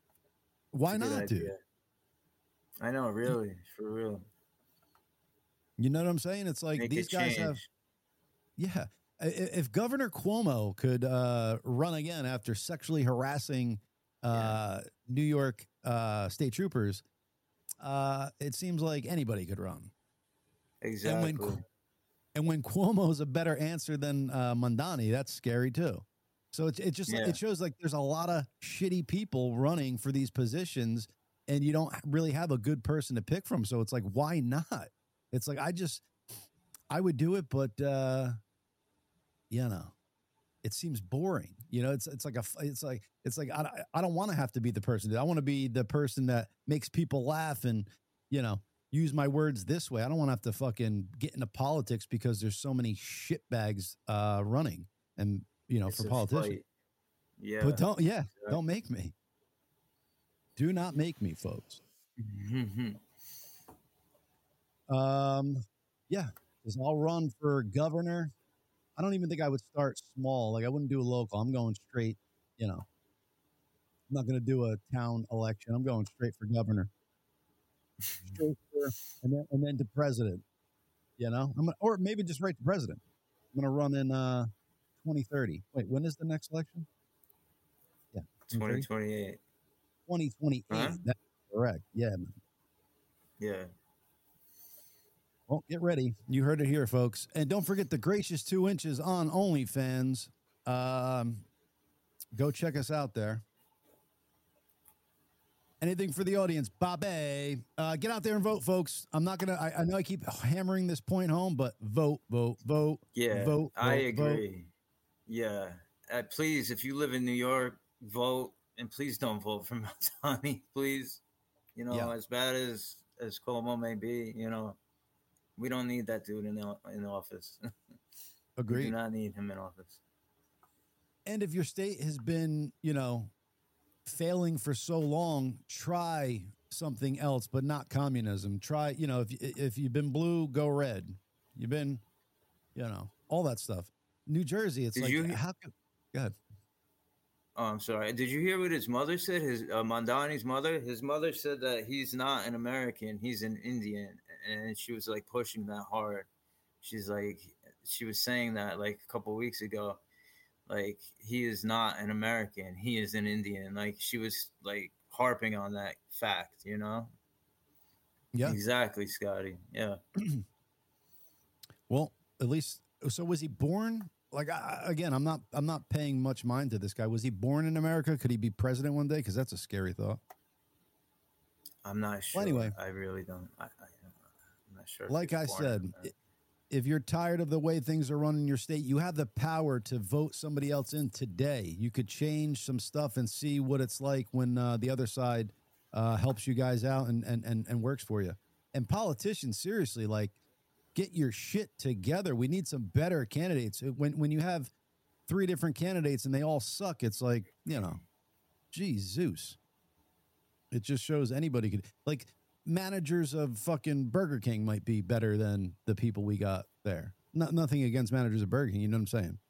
Speaker 3: Why
Speaker 13: It's a good
Speaker 3: not, dude?
Speaker 13: idea. I know, really, for real.
Speaker 3: You know what I'm saying? It's like
Speaker 13: Make
Speaker 3: these
Speaker 13: a
Speaker 3: guys have,
Speaker 13: change.
Speaker 3: yeah. I- If Governor Cuomo could uh, run again after sexually harassing uh, New York uh, state troopers, uh, it seems like anybody could run.
Speaker 13: Exactly.
Speaker 3: And when, and when Cuomo's a better answer than uh, Mondani, that's scary too. So it, it just
Speaker 13: Yeah.
Speaker 3: it shows like there's a lot of shitty people running for these positions, and you don't really have a good person to pick from. So it's like, why not? It's like I just I would do it, but uh, you know, it seems boring. You know, it's it's like a it's like it's like I, I don't want to have to be the person. I want to be the person that makes people laugh and, you know, use my words this way. I don't want to have to fucking get into politics because there's so many shitbags uh, running and, you know,
Speaker 13: It's
Speaker 3: for
Speaker 13: a
Speaker 3: politicians.
Speaker 13: fight. Yeah.
Speaker 3: But don't, yeah,
Speaker 13: Exactly.
Speaker 3: don't make me. Do not make me, folks. Um, yeah, because I'll run for governor. I don't even think I would start small. Like I wouldn't do a local. I'm going straight, you know. I'm not going to do a town election. I'm going straight for governor. Straight for, and then and then to president. You know, I'm gonna, or maybe just right to president. I'm going to run in uh, twenty thirty. Wait, when is the next election? Yeah,
Speaker 13: twenty twenty-eight.
Speaker 3: twenty twenty-eight.
Speaker 13: Huh?
Speaker 3: That's correct. Yeah, man.
Speaker 13: Yeah.
Speaker 3: Well, get ready. You heard it here, folks. And don't forget the Gracious Two Inches on OnlyFans. Um, go check us out there. Anything for the audience, Bobby? Uh, get out there and vote, folks. I'm not going to, I know I keep hammering this point home, but vote, vote, vote.
Speaker 13: Yeah,
Speaker 3: vote.
Speaker 13: I
Speaker 3: vote,
Speaker 13: agree.
Speaker 3: vote.
Speaker 13: Yeah. Uh, please, if you live in New York, vote. And please don't vote for Mondani, please. You know,
Speaker 3: Yeah.
Speaker 13: as bad as, as Cuomo may be, you know, we don't need that dude in the, in office. We
Speaker 3: Agreed.
Speaker 13: do not need him in office.
Speaker 3: And if your state has been, you know, failing for so long, try something else, but not communism. Try, you know, if if you've been blue, go red. You've been, you know, all that stuff. New Jersey, it's
Speaker 13: Did
Speaker 3: like,
Speaker 13: you-
Speaker 3: how could, go ahead.
Speaker 13: Oh, I'm sorry. Did you hear what his mother said? His uh, Mondani's mother. His mother said that he's not an American. He's an Indian, and she was like pushing that hard. She's like, she was saying that like a couple weeks ago, like he is not an American. He is an Indian. Like she was like harping on that fact. You know?
Speaker 3: Yeah.
Speaker 13: Exactly, Scotty. Yeah.
Speaker 3: Well, at least, so was he born? Like, I, again, I'm not, I'm not paying much mind to this guy. Was he born in America? Could he be president one day? Because that's a scary thought.
Speaker 13: I'm not sure.
Speaker 3: Well, anyway.
Speaker 13: I really don't. I, I, I'm not sure. if
Speaker 3: Like
Speaker 13: he's
Speaker 3: I
Speaker 13: born
Speaker 3: said,
Speaker 13: in America.
Speaker 3: if you're tired of the way things are run in your state, you have the power to vote somebody else in today. You could change some stuff and see what it's like when uh, the other side uh, helps you guys out and, and, and, and works for you. And politicians, seriously, like, get your shit together. We need some better candidates. When when you have three different candidates and they all suck, it's like, you know, geez, Zeus. It just shows anybody could, like, managers of fucking Burger King might be better than the people we got there. Not nothing against managers of Burger King, you know what I'm saying?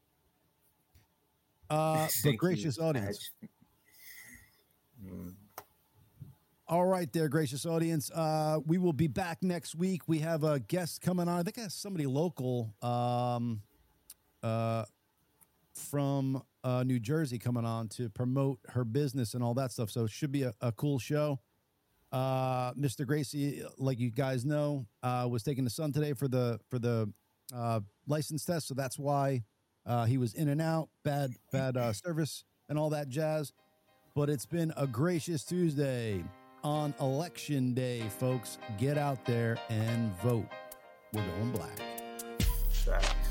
Speaker 3: Uh, but
Speaker 13: Thank you,
Speaker 3: gracious audience.
Speaker 13: Mm.
Speaker 3: All right there, gracious audience. Uh, we will be back next week. We have a guest coming on. I think I have somebody local um, uh, from uh, New Jersey coming on to promote her business and all that stuff. So it should be a, a cool show. Uh, Mister Gracie, like you guys know, uh, was taking the son today for the for the uh, license test. So that's why uh, he was in and out, bad bad uh, service and all that jazz. But it's been a gracious Tuesday. On election day, folks, get out there and vote. We're going black.
Speaker 13: Facts.